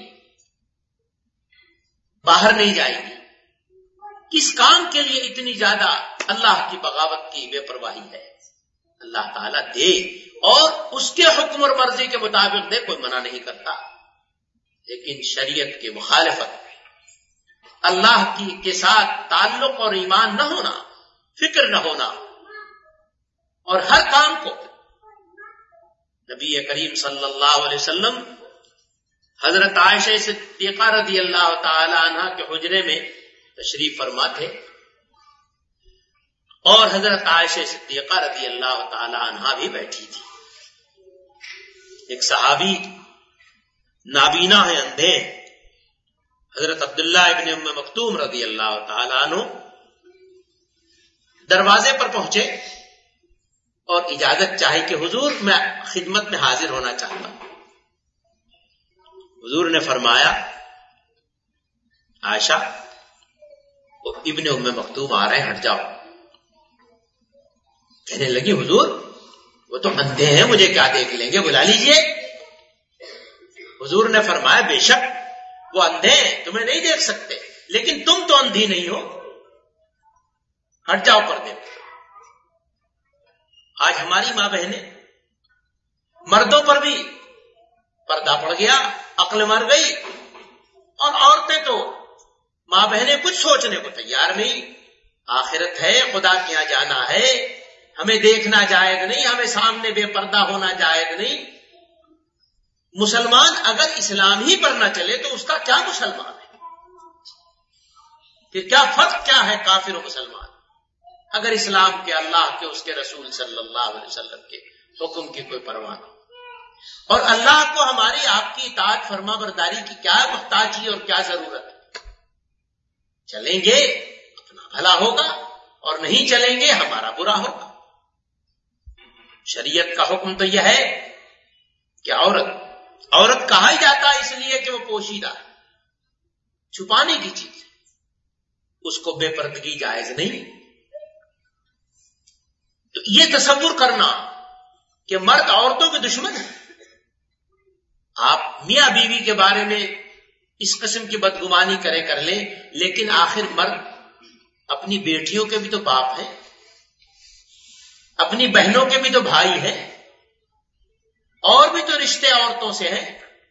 باہر نہیں جائے گی؟ کس کام کے لیے اتنی زیادہ اللہ کی بغاوت کی بے پرواہی ہے؟ اللہ تعالیٰ دے اور اس کے حکم اور مرضی کے مطابق دے، کوئی منع نہیں کرتا. لیکن شریعت کی مخالفت، اللہ کی کے ساتھ تعلق اور ایمان نہ ہونا، فکر نہ ہونا، اور ہر کام کو نبی کریم صلی اللہ علیہ وسلم حضرت عائشہ صدیقہ رضی اللہ تعالی عنہ کے حجرے میں تشریف فرما تھے، اور حضرت عائشہ صدیقہ رضی اللہ تعالی عنہ بھی بیٹھی تھی. ایک صحابی نابینا ہے، اندھے، حضرت عبداللہ ابن ام مکتوم رضی اللہ تعالی عنہ دروازے پر پہنچے اور اجازت چاہی کہ حضور میں خدمت میں حاضر ہونا چاہتا ہوں. حضور نے فرمایا عائشہ وہ ابن ام مکتوم آ رہے ہیں، ہٹ جاؤ. کہنے لگی حضور وہ تو اندھے ہیں، مجھے کیا دیکھ لیں گے، بلا لیجئے. حضور نے فرمایا بے شک وہ اندھے ہیں، تمہیں نہیں دیکھ سکتے، لیکن تم تو اندھی نہیں ہو، ہٹ جاؤ پردے پر. آج ہماری ماں بہنیں، مردوں پر بھی پردہ پڑ گیا، عقل مر گئی، اور عورتیں تو ماں بہنیں کچھ سوچنے کو تیار نہیں. آخرت ہے، خدا کے یہاں جانا ہے، ہمیں دیکھنا جائز نہیں، ہمیں سامنے بے پردہ ہونا جائز نہیں. مسلمان اگر اسلام ہی پر نہ چلے تو اس کا کیا مسلمان ہے؟ پھر کیا فرق کیا ہے کافر و مسلمان؟ اگر اسلام کے، اللہ کے، اس کے رسول صلی اللہ علیہ وسلم کے حکم کی کوئی پرواہ نہیں، اور اللہ کو ہماری آپ کی اطاعت فرما برداری کی کیا محتاجی اور کیا ضرورت ہے؟ چلیں گے اپنا بھلا ہوگا، اور نہیں چلیں گے ہمارا برا ہوگا. شریعت کا حکم تو یہ ہے کہ عورت عورت کہا ہی جاتا ہے اس لیے کہ وہ پوشیدہ ہے، چھپانے کی چیز ہے، اس کو بے پردگی جائز نہیں. تو یہ تصور کرنا کہ مرد عورتوں کے دشمن ہیں، آپ میاں بیوی کے بارے میں اس قسم کی بدگمانی کرے کر لیں، لیکن آخر مرد اپنی بیٹیوں کے بھی تو باپ ہیں، اپنی بہنوں کے بھی تو بھائی ہیں، اور بھی تو رشتے عورتوں سے ہیں.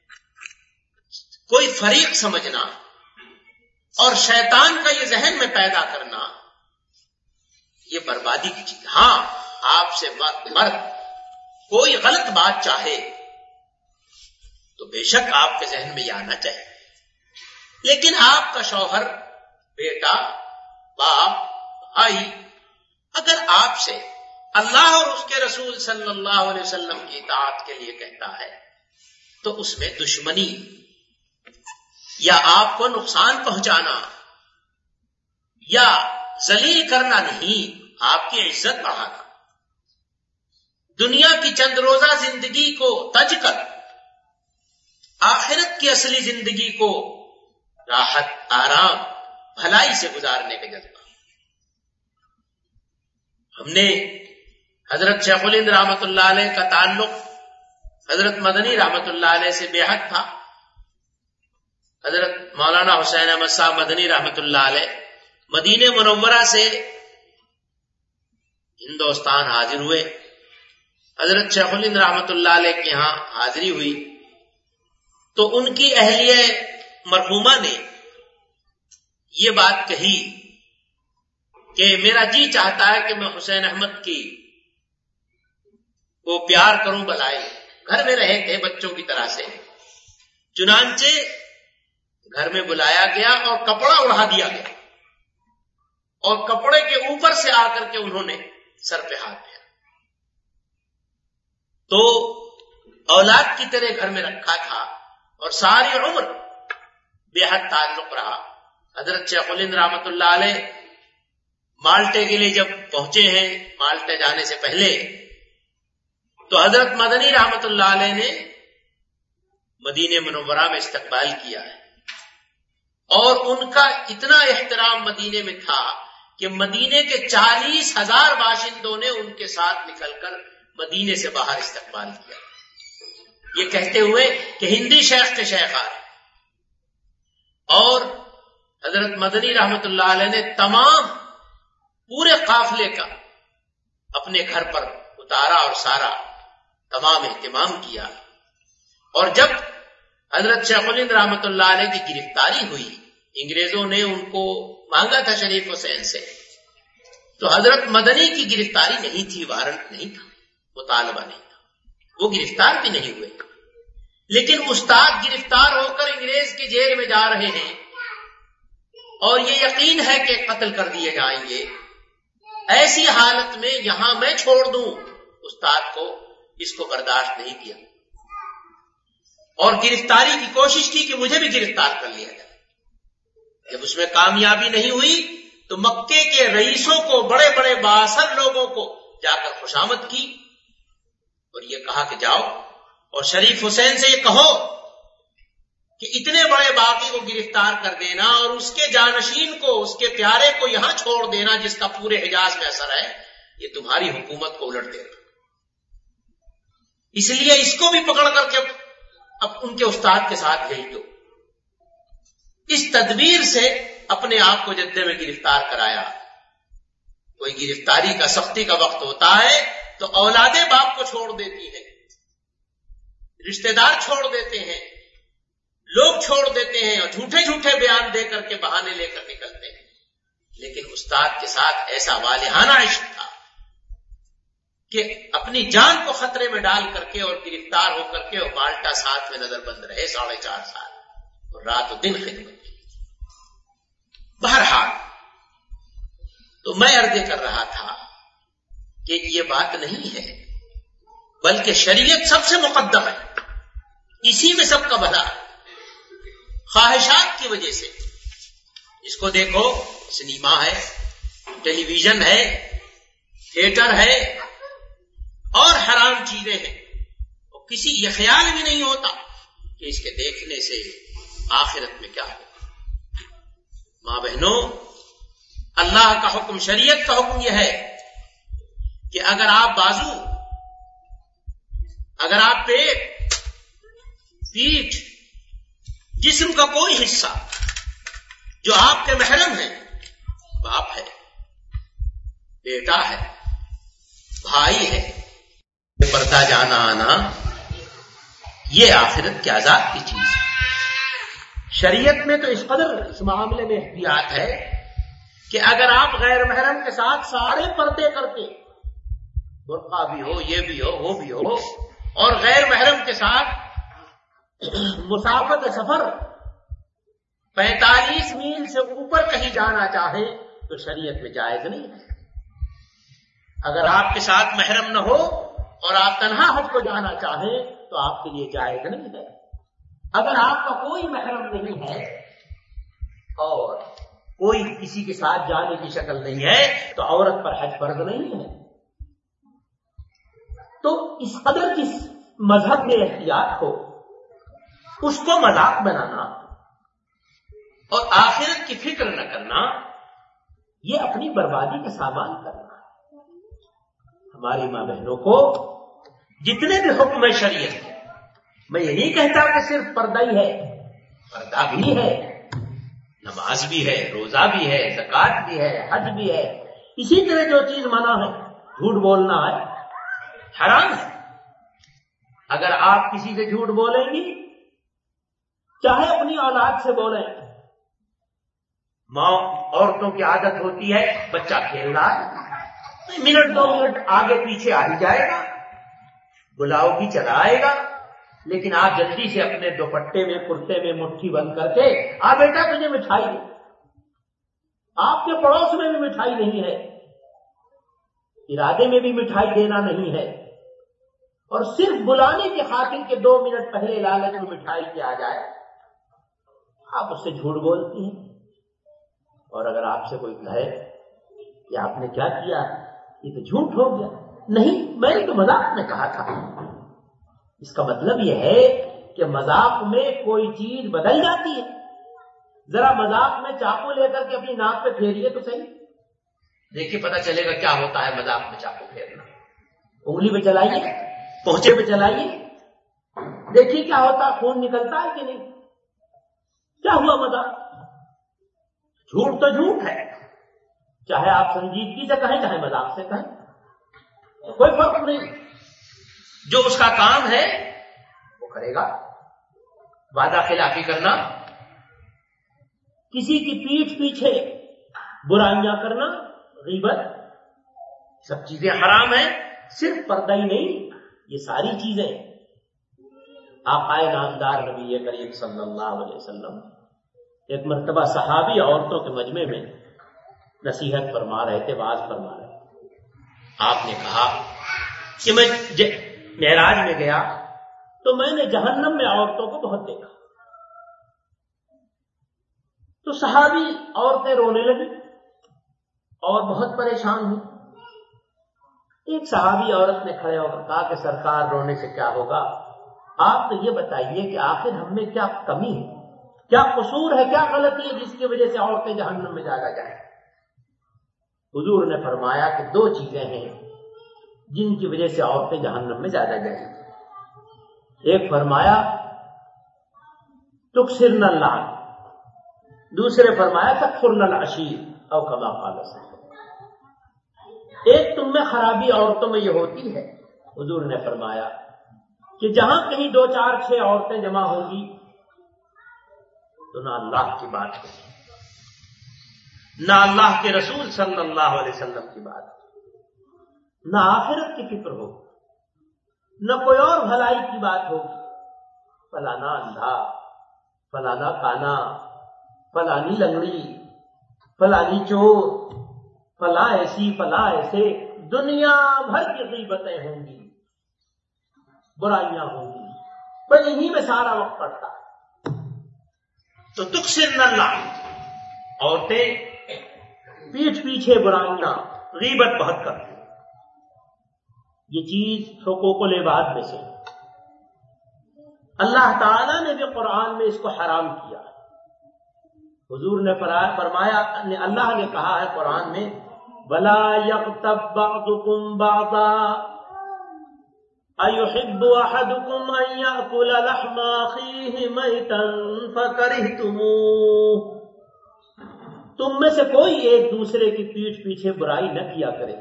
کوئی فریق سمجھنا اور شیطان کا یہ ذہن میں پیدا کرنا یہ بربادی کی چیز. ہاں آپ سے مرد کوئی غلط بات چاہے تو بے شک آپ کے ذہن میں یہ آنا چاہیے، لیکن آپ کا شوہر، بیٹا، باپ، بھائی اگر آپ سے اللہ اور اس کے رسول صلی اللہ علیہ وسلم کی اطاعت کے لیے کہتا ہے تو اس میں دشمنی یا آپ کو نقصان پہنچانا یا ذلیل کرنا نہیں، آپ کی عزت بڑھانا. دنیا کی چند روزہ زندگی کو تج کر آخرت کی اصلی زندگی کو راحت، آرام، بھلائی سے گزارنے کا جذبہ. ہم نے حضرت شیخ الہند رحمت اللہ علیہ کا تعلق حضرت مدنی رحمت اللہ علیہ سے بے حد تھا. حضرت مولانا حسین احمد صاحب مدنی رحمت اللہ علیہ مدینہ منورہ سے ہندوستان حاضر ہوئے. حضرت شیخ الہند رحمت اللہ علیہ کے ہاں حاضری ہوئی تو ان کی اہلیہ مرحومہ نے یہ بات کہی کہ میرا جی چاہتا ہے کہ میں حسین احمد کی وہ پیار کروں، بلائے. گھر میں رہے تھے بچوں کی طرح سے، چنانچہ گھر میں بلایا گیا اور کپڑا اڑا دیا گیا، اور کپڑے کے اوپر سے آ کر کے انہوں نے سر پہ ہاتھ دیا. تو اولاد کی طرح گھر میں رکھا تھا اور ساری عمر بے حد تعلق رہا. حضرت شیخ الہند رحمت اللہ علیہ مالٹے کے لیے جب پہنچے ہیں، مالٹے جانے سے پہلے تو حضرت مدنی رحمت اللہ علیہ نے مدینہ منورہ میں استقبال کیا ہے، اور ان کا اتنا احترام مدینے میں تھا کہ مدینے کے چالیس ہزار باشندوں نے ان کے ساتھ نکل کر مدینے سے باہر استقبال کیا، یہ کہتے ہوئے کہ ہندی شیخ کے شیخ آ رہے. اور حضرت مدنی رحمت اللہ علیہ نے تمام پورے قافلے کا اپنے گھر پر اتارا اور سارا تمام اہتمام کیا. اور جب حضرت شیخ الہند رحمت اللہ علیہ کی گرفتاری ہوئی، انگریزوں نے ان کو مانگا تھا شریف حسین سے، تو حضرت مدنی کی گرفتاری نہیں تھی، وارنٹ نہیں تھا، مطالبہ نہیں تھا، وہ گرفتار بھی نہیں ہوئے، لیکن استاد گرفتار ہو کر انگریز کی جیل میں جا رہے ہیں اور یہ یقین ہے کہ قتل کر دیے جائیں گے. ایسی حالت میں یہاں میں چھوڑ دوں استاد کو، اس کو برداشت نہیں کیا اور گرفتاری کی کوشش کی کہ مجھے بھی گرفتار کر لیا جائے. جب اس میں کامیابی نہیں ہوئی تو مکے کے رئیسوں کو، بڑے بڑے بااثر لوگوں کو جا کر خوشامد کی اور یہ کہا کہ جاؤ اور شریف حسین سے یہ کہو کہ اتنے بڑے باغی کو گرفتار کر دینا اور اس کے جانشین کو، اس کے پیارے کو یہاں چھوڑ دینا جس کا پورے حجاز میں اثر ہے، یہ تمہاری حکومت کو الٹ دینا. اس لیے اس کو بھی پکڑ کر کے اب ان کے استاد کے ساتھ بھیج دو. اس تدبیر سے اپنے آپ کو جدے میں گرفتار کرایا. کوئی گرفتاری کا، سختی کا وقت ہوتا ہے تو اولادیں باپ کو چھوڑ دیتی ہیں، رشتہ دار چھوڑ دیتے ہیں، لوگ چھوڑ دیتے ہیں اور جھوٹے جھوٹے بیان دے کر کے بہانے لے کر نکلتے ہیں. لیکن استاد کے ساتھ ایسا والہانہ عشق تھا کہ اپنی جان کو خطرے میں ڈال کر کے اور گرفتار ہو کر کے اور مالٹا ساتھ میں نظر بند رہے ساڑھے چار سال اور رات و دن خدمت کی. بہرحال تو میں عرض کر رہا تھا کہ یہ بات نہیں ہے، بلکہ شریعت سب سے مقدم ہے، اسی میں سب کا بھلا ہے. خواہشات کی وجہ سے، اس کو دیکھو، سنیما ہے، ٹیلی ویژن ہے، تھیٹر ہے اور حرام چیزیں ہیں، اور کسی یہ خیال بھی نہیں ہوتا کہ اس کے دیکھنے سے آخرت میں کیا ہو. ماں بہنوں، اللہ کا حکم، شریعت کا حکم یہ ہے کہ اگر آپ بازو، اگر آپ پیٹ، پیٹھ، جسم کا کوئی حصہ جو آپ کے محرم ہے، باپ ہے، بیٹا ہے، بھائی ہے، پردہ جانا آنا، یہ آخرت کے عذاب کی چیز ہے. شریعت میں تو اس قدر اس معاملے میں احتیاط ہے کہ اگر آپ غیر محرم کے ساتھ سارے پردے کرتے، برقع بھی ہو، یہ بھی ہو، وہ بھی ہو، اور غیر محرم کے ساتھ مسافت سفر پینتالیس میل سے اوپر کہیں جانا چاہے تو شریعت میں جائز نہیں ہے. اگر آپ کے ساتھ محرم نہ ہو اور آپ تنہا حج کو جانا چاہیں تو آپ کے لیے جائز نہیں ہے. اگر آپ کا کوئی محرم نہیں ہے اور کوئی کسی کے ساتھ جانے کی شکل نہیں ہے تو عورت پر حج فرض نہیں ہے. تو اس قدر کس مذہب میں احتیاط ہو، اس کو مذاق بنانا اور آخرت کی فکر نہ کرنا، یہ اپنی بربادی کا سامان کرنا. ہماری ماں بہنوں کو جتنے بھی حکم شریعت ہے، میں یہ نہیں کہتا کہ صرف پردہ ہی ہے، پردہ بھی ہے، نماز بھی ہے، روزہ بھی ہے، زکوٰۃ بھی ہے، حج بھی ہے. اسی طرح جو چیز منع ہے، جھوٹ بولنا ہے، حرام ہے. اگر آپ کسی سے جھوٹ بولیں گی، چاہے اپنی اولاد سے بولیں، ماں عورتوں کی عادت ہوتی ہے، بچہ کھیل رہا ہے، منٹ دو منٹ آگے پیچھے آ ہی جائے گا، بلاؤ گی چلا آئے گا، لیکن آپ جلدی سے اپنے دوپٹے میں، کرتے میں مٹھی بند کر کے، آ بیٹا تجھے مٹھائی دے. آپ کے پڑوس میں بھی مٹھائی نہیں ہے، ارادے میں بھی مٹھائی دینا نہیں ہے، اور صرف بلانے کی خاطر کے دو منٹ پہلے لالچ میں مٹھائی کے آ جائے، آپ اس سے جھوٹ بولتی ہیں. اور اگر آپ سے کوئی کہے کہ آپ نے کیا کیا، یہ تو جھوٹ ہو گیا، نہیں میں نے تو مذاق میں کہا تھا. اس کا مطلب یہ ہے کہ مذاق میں کوئی چیز بدل جاتی ہے. ذرا مذاق میں چاقو لے کر کے اپنی ناک پہ پھیریے تو صحیح، دیکھیے پتہ چلے گا کیا ہوتا ہے مذاق میں چاقو پھیرنا. انگلی پہ چلائیے، پہنچے پہ چلائیے، دیکھیے کیا ہوتا ہے، خون نکلتا ہے کہ نہیں. کیا ہوا مذاق؟ جھوٹ تو جھوٹ ہے، چاہے آپ سنجیدگی سے کہیں چاہے مذاق سے کہیں، کوئی فرق نہیں. جو اس کا کام ہے وہ کرے گا. وعدہ خلافی کرنا، کسی کی پیٹھ پیچھے برائیاں کرنا، غیبت، سب چیزیں حرام ہیں، صرف پردہ ہی نہیں، یہ ساری چیزیں. آقا نامدار نبی کریم صلی اللہ علیہ وسلم ایک مرتبہ صحابی عورتوں کے مجمع میں نصیحت فرما رہے تھے، واعظ فرما رہے تھے. آپ نے کہا کہ میں معراج میں گیا تو میں نے جہنم میں عورتوں کو بہت دیکھا. تو صحابی عورتیں رونے لگی اور بہت پریشان ہوئی. ایک صحابی عورت نے کھڑے ہو کر کہا کہ سرکار رونے سے کیا ہوگا، آپ تو یہ بتائیے کہ آخر ہم میں کیا کمی ہے، کیا قصور ہے، کیا غلطی ہے جس کی وجہ سے عورتیں جہنم میں جایا جائیں. حضور نے فرمایا کہ دو چیزیں ہیں جن کی وجہ سے عورتیں جہنم میں جایا جائیں. ایک فرمایا تکثرن اللعن، دوسرے فرمایا تکفرن العشیر او کما قال صلی اللہ علیہ وسلم. ایک تم میں خرابی عورتوں میں یہ ہوتی ہے، حضور نے فرمایا کہ جہاں کہیں دو چار چھ عورتیں جمع ہوں گی تو نہ اللہ کی بات ہوگی، نہ اللہ کے رسول صلی اللہ علیہ وسلم کی بات، نہ آخرت کی فکر ہوگی، نہ کوئی اور بھلائی کی بات ہوگی. فلانا اندھا، فلانا کانا، فلانی لنگڑی، فلانی چور، فلاں ایسی فلاں ایسے، دنیا بھر کی غیبتیں ہوں گی، برائیاں ہوں گی، بس انہی میں سارا وقت کٹتا ہے. تو تکثرن اللعن، عورتیں پیٹھ پیچھے برائیاں، غیبت بہت کرتی. یہ چیز حقوق العباد میں سے اللہ تعالیٰ نے بھی قرآن میں اس کو حرام کیا. حضور نے فرمایا، اللہ نے کہا ہے قرآن میں وَلَا يَغْتَبْ بَعْضُكُمْ بَعْضًا أَيُحِبُّ أَحَدُكُمْ أَن يَأْكُلَ لَحْمَ أَخِيهِ مَيْتًا فَكَرِهْتُمُوهُ. تم میں سے کوئی ایک دوسرے کی پیٹھ پیچھے برائی نہ کیا کرے.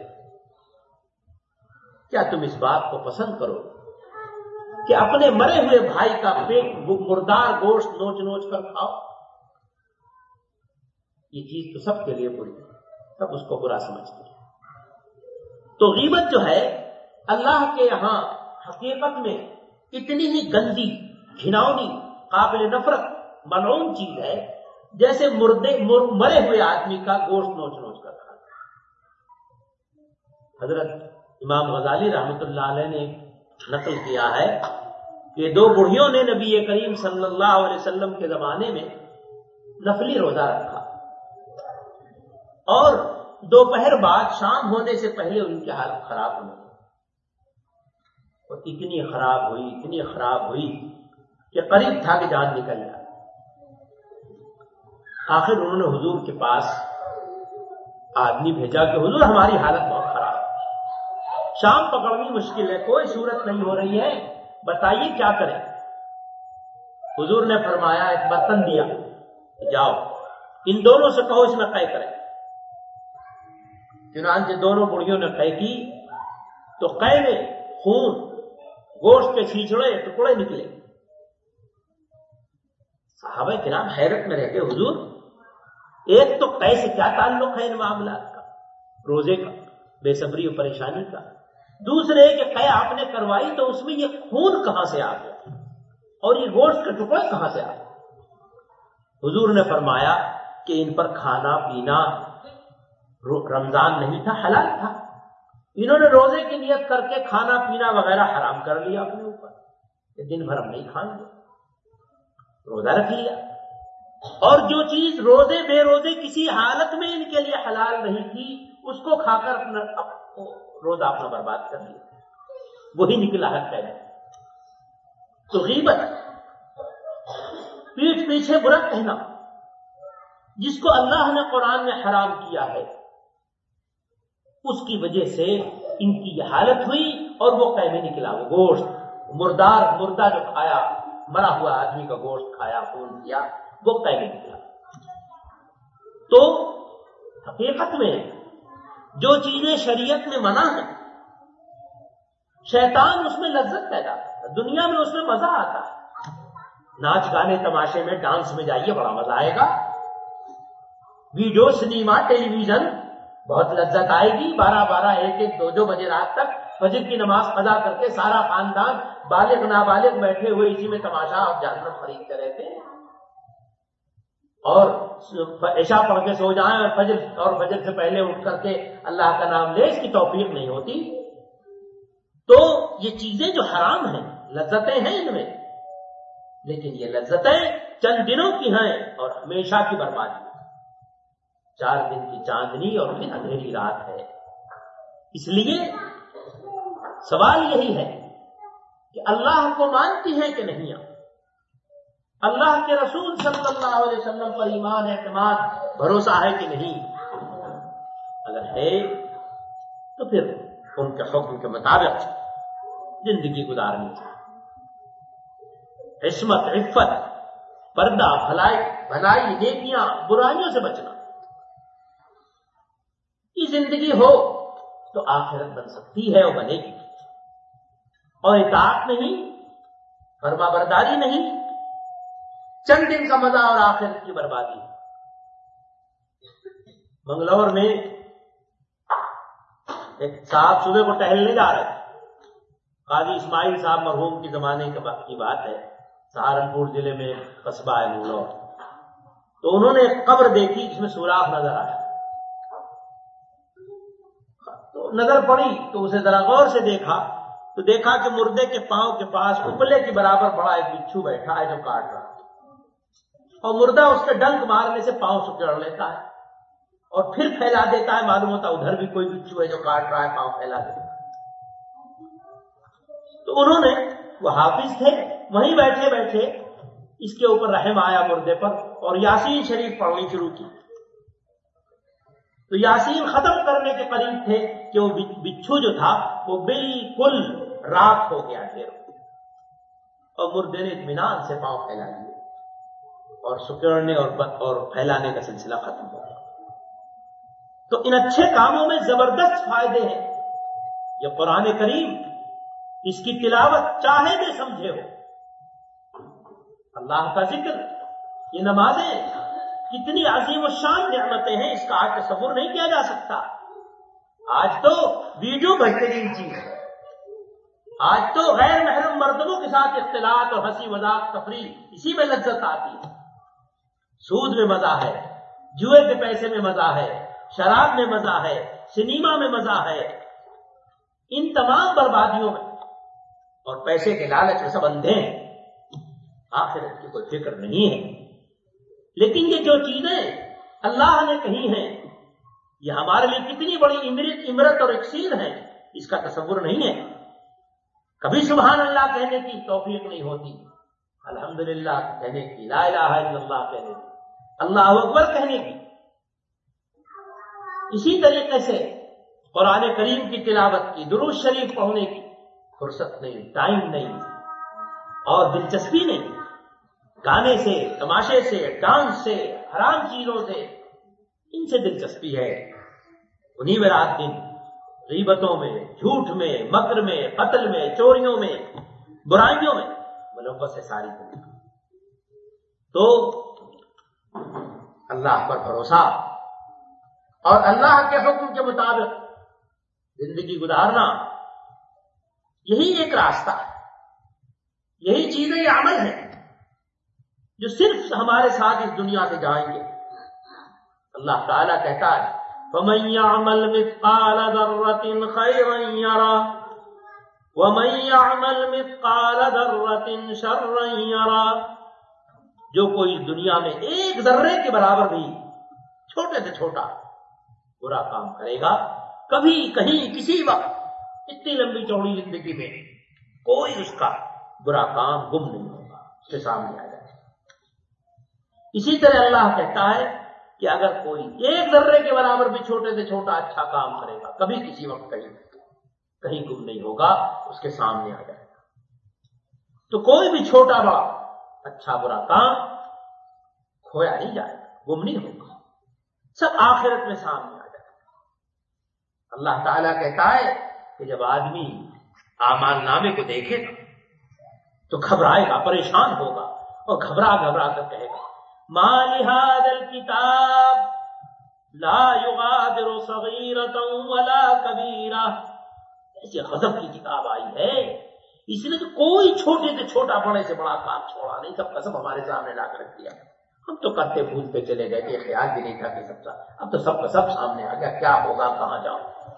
کیا تم اس بات کو پسند کرو کہ اپنے مرے ہوئے بھائی کا پیٹ مردار گوشت نوچ نوچ کر کھاؤ؟ یہ چیز تو سب کے لیے بری ہے، سب اس کو برا سمجھتے ہیں. تو غیبت جو ہے اللہ کے یہاں حقیقت میں اتنی ہی گندی، گھناؤنی، قابل نفرت، ملعون چیز ہے جیسے مردے مر مرے ہوئے آدمی کا گوشت نوچ نوچ کر کھانا. حضرت امام غزالی رحمۃ اللہ علیہ نے نقل کیا ہے کہ دو بڑھیوں نے نبی کریم صلی اللہ علیہ وسلم کے زمانے میں نفلی روزہ رکھا اور دوپہر بعد شام ہونے سے پہلے ان کی حالت خراب ہونے لگی. اور اتنی خراب ہوئی اتنی خراب ہوئی کہ قریب تھا کہ جان نکل جائے. آخر انہوں نے حضور کے پاس آدمی بھیجا کہ حضور ہماری حالت بہت خراب ہے، شام پکڑنی مشکل ہے، کوئی صورت نہیں ہو رہی ہے، بتائیے کیا کریں. حضور نے فرمایا، ایک برتن دیا، جاؤ ان دونوں سے کہو اس میں قے کریں. چنانچہ دونوں بڑھیوں نے قے کی تو قے میں خون، گوشت کے چھیچڑے ٹکڑے نکلے. صحابہ کرام حیرت میں رہ گئے، حضور ایک تو قے سے کیا تعلق ہے ان معاملات کا، روزے کا، بے صبری اور پریشانی کا، دوسرے کہ قے آپ نے کروائی تو اس میں یہ خون کہاں سے آ گیا اور یہ گوشت کے ٹکڑے کہاں سے آ گئے. حضور نے فرمایا کہ ان پر کھانا پینا رمضان نہیں تھا، حلال تھا، انہوں نے روزے کی نیت کر کے کھانا پینا وغیرہ حرام کر لیا اپنے اوپر کہ دن بھر ہم نہیں کھائیں گے، روزہ رکھ لیا. اور جو چیز روزے بے روزے کسی حالت میں ان کے لیے حلال نہیں تھی اس کو کھا کر اپنا روزہ اپنا برباد کر لیا، وہی نکلا ہے قید. تو غیبت، پیٹھ پیچھے برا کہنا، جس کو اللہ نے قرآن میں حرام کیا ہے، اس کی وجہ سے ان کی یہ حالت ہوئی اور وہ قید میں نکلا. وہ گوشت مردار مردہ جو کھایا، مرا ہوا آدمی کا گوشت کھایا، خون کیا، وہ قید میں نکلا. تو حقیقت میں جو چیزیں شریعت میں منع ہیں، شیطان اس میں لذت پیدا کرتا ہے، دنیا میں اس میں مزہ آتا ہے. ناچ گانے تماشے میں ڈانس میں جائیے، بڑا مزہ آئے گا. ویڈیو، سنیما، ٹیلی ویژن، بہت لذت آئے گی. بارہ بارہ ایک ایک دو دو بجے رات تک فجر کی نماز قضا کر کے سارا خاندان بالغ نابالغ بیٹھے ہوئے اسی میں تماشا اور جہنم خریدتے رہتے ہیں, اور عشاء پڑھ کے سو جائیں اور فجر اور فجر سے پہلے اٹھ کر کے اللہ کا نام لے, اس کی توفیق نہیں ہوتی. تو یہ چیزیں جو حرام ہیں, لذتیں ہیں ان میں, لیکن یہ لذتیں چند دنوں کی ہیں اور ہمیشہ کی بربادی. چار دن کی چاندنی اور پھر اندھیری رات ہے. اس لیے سوال یہی ہے کہ اللہ کو مانتی ہے کہ نہیں, اللہ کے رسول صلی اللہ علیہ وسلم پر ایمان اعتماد بھروسہ ہے کہ نہیں؟ اگر ہے تو پھر ان کے حکم کے مطابق زندگی گزارنی چاہیے. عصمت, عفت, پردہ, بھلائی بھلائی نیکیاں, برائیوں سے بچنا. یہ زندگی ہو تو آخرت بن سکتی ہے اور بنے گی. اور اطاعت نہیں, فرما برداری نہیں, چند دن کا مزہ اور آخرت کی بربادی. بنگلور میں ایک صاحب صبح کو ٹہلنے جا رہے تھے. قاضی اسماعیل صاحب مرحوم کی زمانے کی بات ہے, سہارنپور ضلع میں قصبہ ہے بنگلور. تو انہوں نے ایک قبر دیکھی جس میں سوراخ نظر آیا. تو نظر پڑی تو اسے ذرا غور سے دیکھا تو دیکھا کہ مردے کے پاؤں کے پاس اپلے کے برابر بڑا ایک بچھو بیٹھا ہے جو کاٹ رہا ہے, اور مردہ اس کے ڈنک مارنے سے پاؤں سکڑ لیتا ہے اور پھر پھیلا دیتا ہے. معلوم ہوتا ادھر بھی کوئی بچھو ہے جو کاٹ رہا ہے, پاؤں پھیلا دیتا ہے. تو انہوں نے, وہ حافظ تھے, وہیں بیٹھے بیٹھے اس کے اوپر رحم آیا مردے پر اور یاسین شریف پڑھنی شروع کی. تو یاسین ختم کرنے کے قریب تھے کہ وہ بچھو جو تھا وہ بالکل راکھ ہو گیا ڈھیر, اور مردے نے اطمینان سے پاؤں پھیلا لیے اور سکڑنے اور اور پھیلانے کا سلسلہ ختم ہو گیا. تو ان اچھے کاموں میں زبردست فائدے ہیں. یہ قرآن کریم, اس کی تلاوت چاہے بے سمجھے ہو, اللہ کا ذکر, یہ نمازیں کتنی عظیم و شان نعمتیں ہیں, اس کا آج تصور نہیں کیا جا سکتا. آج تو ویڈیو بہترین چیز ہے. آج تو غیر محرم مردوں کے ساتھ اختلاط اور ہنسی مذاق تفریح اسی میں لذت آتی ہے. سود میں مزہ ہے, جوئے کے پیسے میں مزہ ہے, شراب میں مزہ ہے, سنیما میں مزہ ہے. ان تمام بربادیوں میں اور پیسے کے لالچ میں سب اندھے ہیں, آخرت کی کوئی فکر نہیں ہے. لیکن یہ جو چیزیں اللہ نے کہی ہیں یہ ہمارے لیے کتنی بڑی امرت امرت اور اکسیر ہے, اس کا تصور نہیں ہے. کبھی سبحان اللہ کہنے کی توفیق نہیں ہوتی, الحمدللہ کہنے کی, لا الہ الا اللہ کہنے کی, اللہ اکبر کہنے کی. اسی طریقے سے قرآن کریم کی تلاوت کی, درود شریف پڑھنے کی فرصت نہیں, ٹائم نہیں اور دلچسپی نہیں. گانے سے, تماشے سے, ڈانس سے, حرام چیزوں سے, ان سے دلچسپی ہے. انہی میں رات دن غیبتوں میں, جھوٹ میں, مکر میں, قتل میں, چوریوں میں, برائیوں میں ملوث ہے ساری دنیا. تو اللہ پر بھروسہ اور اللہ کے حکم کے مطابق زندگی گزارنا, یہی ایک راستہ ہے. یہی چیزیں, یہ عمل ہے جو صرف ہمارے ساتھ اس دنیا سے جائیں گے. اللہ تعالیٰ کہتا ہے فَمَن يَعْمَلْ مِثْقَالَ ذَرَّةٍ خَيْرًا يَرَهُ وَمَن يَعْمَلْ مِثْقَالَ ذَرَّةٍ شَرًّا يَرَهُ. جو کوئی دنیا میں ایک ذرے کے برابر بھی چھوٹے سے چھوٹا برا کام کرے گا, کبھی کہیں کسی وقت اتنی لمبی چوڑی زندگی میں کوئی اس کا برا کام گم نہیں ہوگا, اس کے سامنے آ جائے. اسی طرح اللہ کہتا ہے کہ اگر کوئی ایک ذرے کے برابر بھی چھوٹے سے چھوٹا اچھا کام کرے گا, کبھی کسی وقت کہیں کہیں گم نہیں ہوگا, اس کے سامنے آ جائے گا. تو کوئی بھی چھوٹا بڑا اچھا برا کام کھویا نہیں جائے گا, گم نہیں ہوگا, سب آخرت میں سامنے آ جائے گا. اللہ تعالیٰ کہتا ہے کہ جب آدمی اعمال نامے کو دیکھے گا تو گھبرائے گا, پریشان ہوگا اور گھبرا گھبرا کر کہے گا ما لهذا الكتاب لا یغادر صغیرۃ ولا کبیرہ، ایسی غضب کی کتاب آئی ہے اس نے تو کوئی چھوٹے سے چھوٹا بڑے سے بڑا کام چھوڑا نہیں، سب کا سب ہمارے سامنے لا کر رکھ دیا۔ ہم تو کرتے بھولتے چلے گئے کہ خیال بھی نہیں تھا کہ سب کا اب تو سب کا سب سامنے آ گیا، کیا ہوگا کہاں جاؤ۔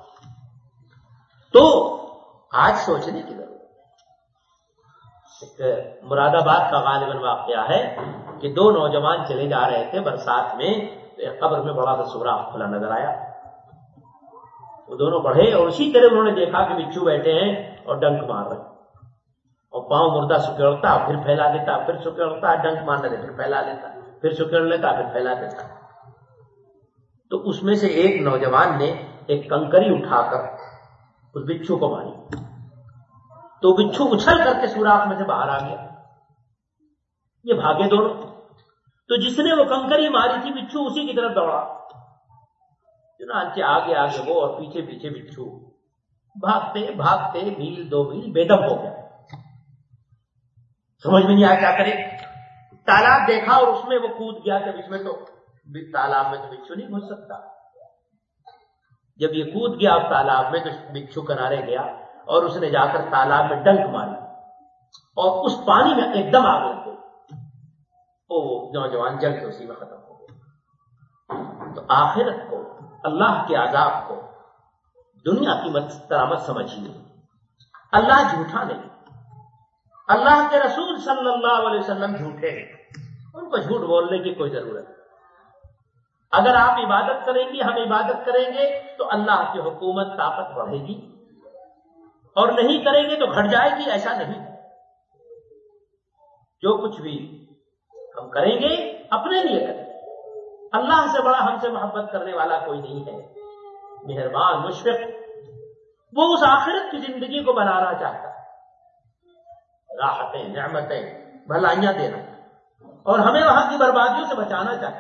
تو آج سوچنے کی ضرورت ہے۔ مراد آباد کا غالباً واقعہ ہے کہ دو نوجوان چلے جا رہے تھے برسات میں، قبر میں بڑا سا سوراخ کھلا نظر آیا، وہ دونوں بڑھے اور اسی طرح انہوں نے دیکھا کہ بچھو بیٹھے ہیں اور ڈنک مار رہے، اور پاؤں مردہ سکیڑتا پھر پھیلا دیتا، پھر سکیڑتا ڈنک مارنے دے پھر پھیلا دیتا، پھر سکیڑ لیتا پھر پھیلا دیتا۔ تو اس میں سے ایک نوجوان نے ایک کنکری اٹھا کر اس بچھو کو ماری، تو بچھو اچھل کر کے سوراخ میں سے باہر آ گیا، یہ بھاگے دونوں۔ تو جس نے وہ کنکری ماری تھی بچھو اسی کی طرف دوڑا، چنانچہ آگے آگے وہ اور پیچھے پیچھے بچھو، بھاگتے بھاگتے میل دو میل بے دم ہو گیا، سمجھ میں نہیں آیا کیا کرے۔ تالاب دیکھا اور اس میں وہ کود گیا کہ اس میں تو تالاب میں تو بچھو نہیں گھس سکتا۔ جب یہ کود گیا اب تالاب میں تو بچھو کنارے گیا اور اس نے جا کر تالاب میں ڈنک ماری اور اس پانی میں ایک دم آگ لگ گئی، وہ نوجوان جل کے اسی میں ختم ہو گیا۔ تو آخرت کو، اللہ کے عذاب کو دنیا کی طرح مت سمجھیے۔ اللہ جھوٹا نہیں، اللہ کے رسول صلی اللہ علیہ وسلم جھوٹے ہیں، ان کو جھوٹ بولنے کی کوئی ضرورت نہیں۔ اگر آپ عبادت کریں گے، ہم عبادت کریں گے تو اللہ کی حکومت طاقت بڑھے گی، اور نہیں کریں گے تو گھٹ جائے گی، ایسا نہیں۔ جو کچھ بھی ہم کریں گے اپنے لیے کریں گے، اللہ سے بڑا ہم سے محبت کرنے والا کوئی نہیں ہے، مہربان مشفق، وہ اس آخرت کی زندگی کو بنانا چاہتا ہے، راحتیں نعمتیں بھلائیاں دینا، اور ہمیں وہاں کی بربادیوں سے بچانا چاہتا ہے۔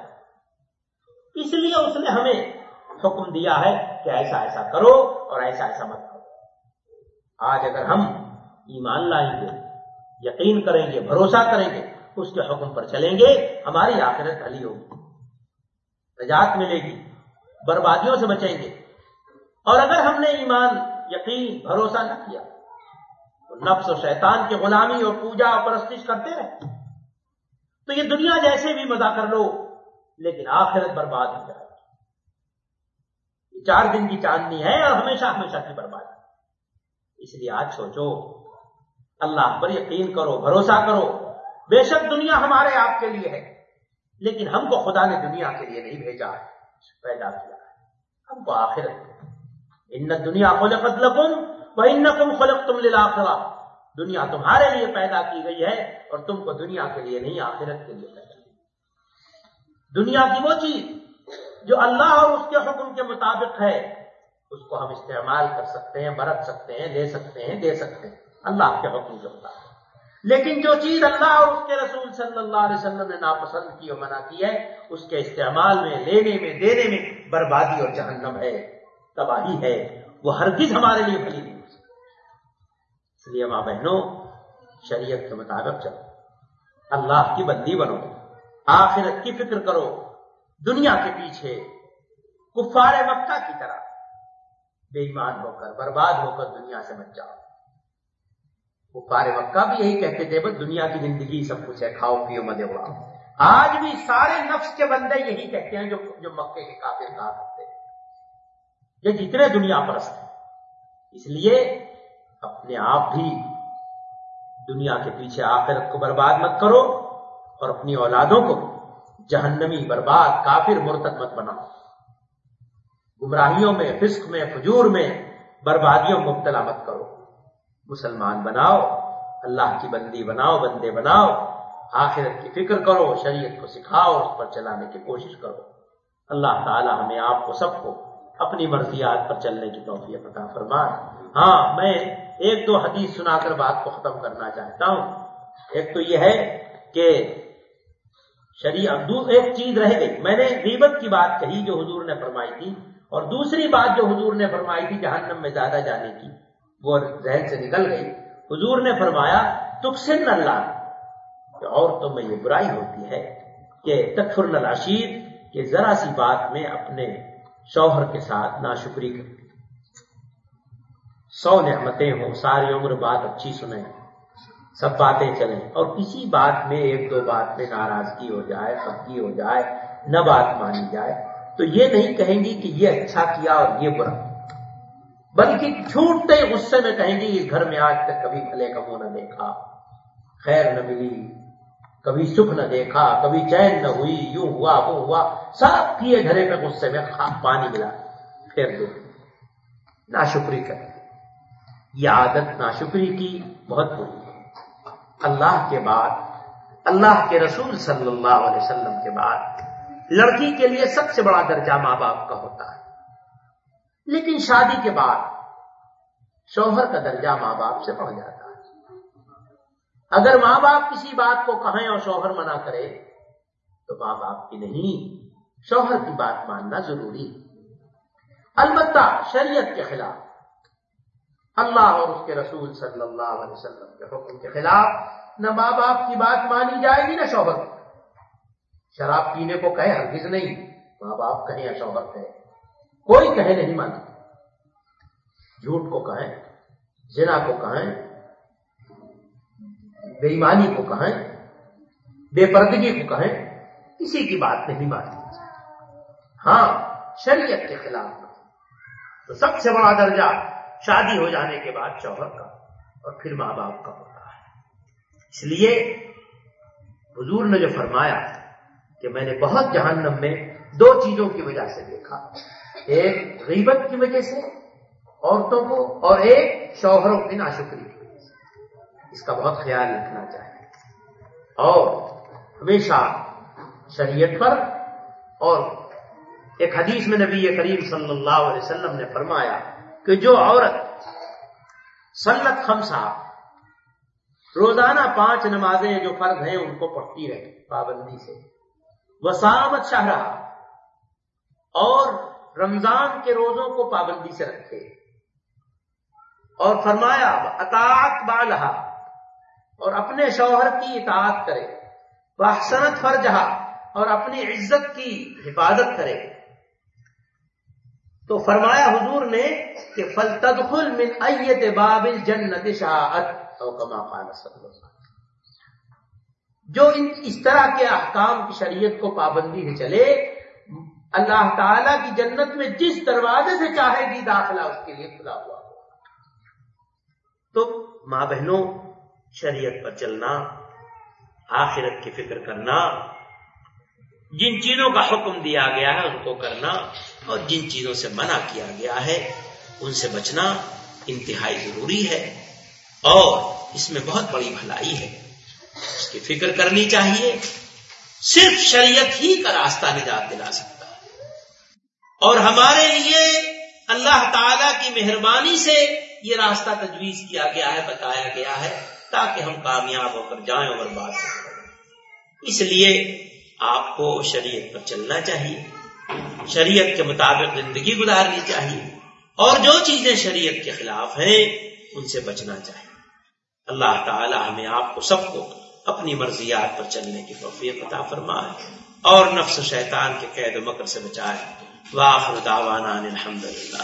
اس لیے اس نے ہمیں حکم دیا ہے کہ ایسا ایسا کرو اور ایسا ایسا مت کرو۔ آج اگر ہم ایمان لائیں گے، یقین کریں گے، بھروسہ کریں گے، اس کے حکم پر چلیں گے، ہماری آخرت بھلی ہوگی، نجات ملے گی، بربادیوں سے بچیں گے۔ اور اگر ہم نے ایمان، یقین، بھروسہ نہ کیا تو نفس و شیطان کی غلامی اور پوجا اور پرستش کرتے رہے تو یہ دنیا جیسے بھی مزہ کر لو لیکن آخرت برباد ہو جائے گی۔ یہ چار دن کی چاندنی ہے اور ہمیشہ ہمیشہ کی بربادی۔ اس لیے آج سوچو، اللہ پر یقین کرو، بھروسہ کرو۔ بے شک دنیا ہمارے آپ کے لیے ہے، لیکن ہم کو خدا نے دنیا کے لیے نہیں بھیجا ہے، پیدا کیا ہے ہم کو آخرت۔ ان الدنیا خلقت لکم وانکم خلقتم للآخرہ، دنیا تمہارے لیے پیدا کی گئی ہے اور تم کو دنیا کے لیے نہیں، آخرت کے لیے پیدا کی۔ دنیا کی وہ چیز جو اللہ اور اس کے حکم کے مطابق ہے اس کو ہم استعمال کر سکتے ہیں، برت سکتے ہیں، لے سکتے ہیں، دے سکتے ہیں اللہ کے حکم کے مطابق۔ لیکن جو چیز اللہ اور اس کے رسول صلی اللہ علیہ وسلم نے ناپسند کی اور منع کی ہے، اس کے استعمال میں، لینے میں، دینے میں بربادی اور جہنم ہے، تباہی ہے، وہ ہرگز ہمارے لیے بھلی نہیں ہو سکتی۔ اس لیے ماں بہنوں، شریعت کے مطابق چلو، اللہ کی بندی بنو، آخرت کی فکر کرو، دنیا کے پیچھے کفار مکہ کی طرح بے ایمان ہو کر، برباد ہو کر دنیا سے مت جاؤ۔ کفار مکہ بھی یہی کہتے تھے، بس دنیا کی زندگی سب کچھ ہے، کھاؤ پیو مزے اڑاؤ۔ آج بھی سارے نفس کے بندے یہی کہتے ہیں جو جو مکے کے کافر کہا کرتے ہیں، یہ جتنے دنیا پرست ہیں۔ اس لیے اپنے آپ بھی دنیا کے پیچھے آخرت کو برباد مت کرو اور اپنی اولادوں کو جہنمی، برباد، کافر، مرتد مت بناؤ، گمراہیوں میں، فسق میں، فجور میں، بربادیوں میں مبتلا مت کرو۔ مسلمان بناؤ، اللہ کی بندی بناؤ، بندے بناؤ، آخرت کی فکر کرو، شریعت کو سکھاؤ اور اس پر چلانے کی کوشش کرو۔ اللہ تعالی ہمیں آپ کو سب کو اپنی مرضیات پر چلنے کی توفیق عطا فرمائے۔ ہاں، میں ایک دو حدیث سنا کر بات کو ختم کرنا چاہتا ہوں۔ ایک تو یہ ہے کہ شریعت، ایک چیز رہ گئی، میں نے غیبت کی بات کہی جو حضور نے فرمائی تھی، اور دوسری بات جو حضور نے فرمائی تھی جہنم میں زیادہ جانے کی، وہ ذہن سے نکل گئی۔ حضور نے فرمایا تکسرن اللہ، کہ عورتوں میں یہ برائی ہوتی ہے کہ تکفرن العشیر، کہ ذرا سی بات میں اپنے شوہر کے ساتھ ناشکری کرتی، سو نعمتیں ہوں، ساری عمر بات اچھی سنیں، سب باتیں چلیں، اور کسی بات میں ایک دو بات میں ناراضگی ہو جائے، خفگی ہو جائے، نہ بات مانی جائے، تو یہ نہیں کہیں گی کہ یہ اچھا کیا اور یہ برا، بلکہ چھوٹتے غصے میں کہیں گی اس گھر میں آج تک کبھی بھلے کا منہ نہ دیکھا، خیر نہ ملی، کبھی سکھ نہ دیکھا، کبھی چین نہ ہوئی، یوں ہوا وہ ہوا، سب کیے گھرے پہ غصے میں پانی ملا پھر دو ناشکری کر۔ یہ عادت ناشکری کی بہت بری ہے۔ اللہ کے بعد، اللہ کے رسول صلی اللہ علیہ وسلم کے بعد لڑکی کے لیے سب سے بڑا درجہ ماں باپ کا ہوتا ہے، لیکن شادی کے بعد شوہر کا درجہ ماں باپ سے بڑھ جاتا ہے۔ اگر ماں باپ کسی بات کو کہیں اور شوہر منع کرے تو ماں باپ کی نہیں، شوہر کی بات ماننا ضروری ہے، البتہ شریعت کے خلاف، اللہ اور اس کے رسول صلی اللہ علیہ وسلم کے حکم کے خلاف نہ ماں باپ کی بات مانی جائے گی نہ شوہر کی۔ شراب پینے کو کہے ہرگز نہیں، ماں باپ کہیں یا شوہر کہے، کوئی کہے نہیں مانا۔ جھوٹ کو کہیں، زنا کو کہیں، بے ایمانی کو کہیں، بے پردگی کو کہیں، کسی کی بات نہیں ماننی۔ ہاں شریعت کے خلاف تو سب سے بڑا درجہ شادی ہو جانے کے بعد شوہر کا اور پھر ماں باپ کا ہوتا ہے۔ اس لیے حضور نے جو فرمایا کہ میں نے بہت جہنم میں دو چیزوں کی وجہ سے دیکھا، ایک غیبت کی وجہ سے عورتوں کو، اور ایک شوہروں کی ناشکری کی وجہ سے، اس کا بہت خیال رکھنا چاہیے، اور ہمیشہ شریعت پر۔ اور ایک حدیث میں نبی کریم صلی اللہ علیہ وسلم نے فرمایا کہ جو عورت سنت خمسہ، روزانہ پانچ نمازیں جو فرض ہیں ان کو پڑھتی رہے پابندی سے، وصامت شہرہ، اور رمضان کے روزوں کو پابندی سے رکھے، اور فرمایا اطاعت بالہا، اور اپنے شوہر کی اطاعت کرے، واحسنت فرجہا، اور اپنی عزت کی حفاظت کرے، تو فرمایا حضور نے کہ فلتدخل من ایت باب الجنت شاءت، او کما قال صلی اللہ علیہ وسلم۔ جو ان اس طرح کے احکام کی شریعت کو پابندی سے چلے، اللہ تعالیٰ کی جنت میں جس دروازے سے چاہے گی داخلہ اس کے لیے کھلا ہوا ہو۔ تو ماں بہنوں، شریعت پر چلنا، آخرت کی فکر کرنا، جن چیزوں کا حکم دیا گیا ہے ان کو کرنا، اور جن چیزوں سے منع کیا گیا ہے ان سے بچنا انتہائی ضروری ہے، اور اس میں بہت بڑی بھلائی ہے، اس کی فکر کرنی چاہیے۔ صرف شریعت ہی کا راستہ نجات دلا سکتا ہے، اور ہمارے لیے اللہ تعالی کی مہربانی سے یہ راستہ تجویز کیا گیا ہے، بتایا گیا ہے، تاکہ ہم کامیاب ہو کر جائیں اور برباد ہو کر۔ اس لیے آپ کو شریعت پر چلنا چاہیے، شریعت کے مطابق زندگی گزارنی چاہیے، اور جو چیزیں شریعت کے خلاف ہیں ان سے بچنا چاہیے۔ اللہ تعالی ہمیں آپ کو سب کو اپنی مرضیات پر چلنے کی توفیق عطا فرمائے، اور نفس و شیطان کے قید و مکر سے بچائے۔ وآخر دعوانا ان الحمدللہ،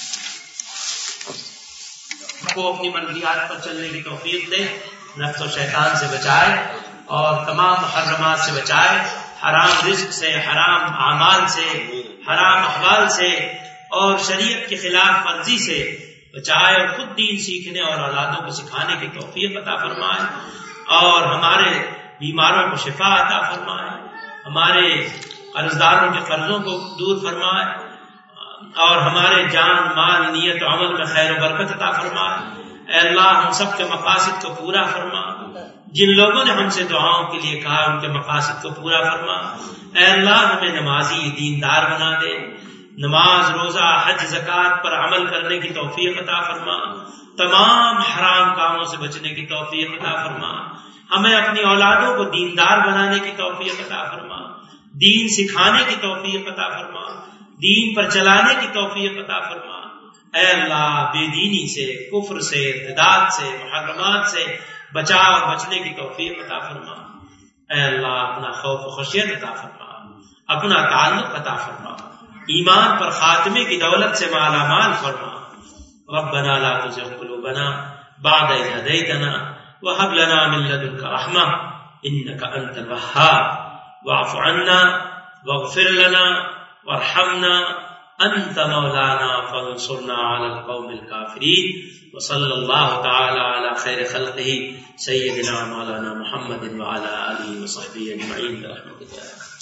کو اپنی مرضیات پر چلنے کی توفیق دے، نفس و شیطان سے بچائے، اور تمام محرمات سے بچائے، حرام رزق سے، حرام اعمال سے، حرام احوال سے، اور شریعت کی خلاف ورزی سے بچائے، اور خود دین سیکھنے اور اولادوں کو سکھانے کی توفیق عطا فرمائے، اور ہمارے بیماروں کو شفا عطا فرمائے، ہمارے قرضداروں کے قرضوں کو دور فرمائے، اور ہمارے جان مال نیت و عمل میں خیر و برکت عطا فرمائے۔ اے اللہ ہم سب کے مقاصد کو پورا فرما، جن لوگوں نے ہم سے دعاؤں کے لیے کہا ان کے مقاصد کو پورا فرما۔ اے اللہ ہمیں نمازی دیندار بنا دے، نماز روزہ حج زکوٰۃ پر عمل کرنے کی توفیق عطا فرما، تمام حرام کاموں سے بچنے کی توفیق عطا فرما، ہمیں اپنی اولادوں کو دیندار بنانے کی توفیق عطا فرما، دین سکھانے کی توفیق عطا فرما، دین پر چلانے کی توفیق عطا فرما۔ اے اللہ بے دینی سے، کفر سے، ارتداد سے، محرمات سے بچا اور بچنے کی توفیق عطا فرما۔ اے اللہ اپنا خوف و خشیت عطا فرما، اپنا تعلق عطا فرما، ایمان پر خاتمے کی دولت سے مالا مال فرما۔ ربنا لا تزغ قلوبنا بعد إذ هديتنا وهب لنا من لدنك رحمة إنك أنت الوهاب واعف عنا واغفر لنا وارحمنا أنت مولانا فانصرنا على القوم الكافرين وصلى الله تعالى على خير خلقه سيدنا مولانا محمد وعلى آله وصحبه أجمعين برحمتك يا رب۔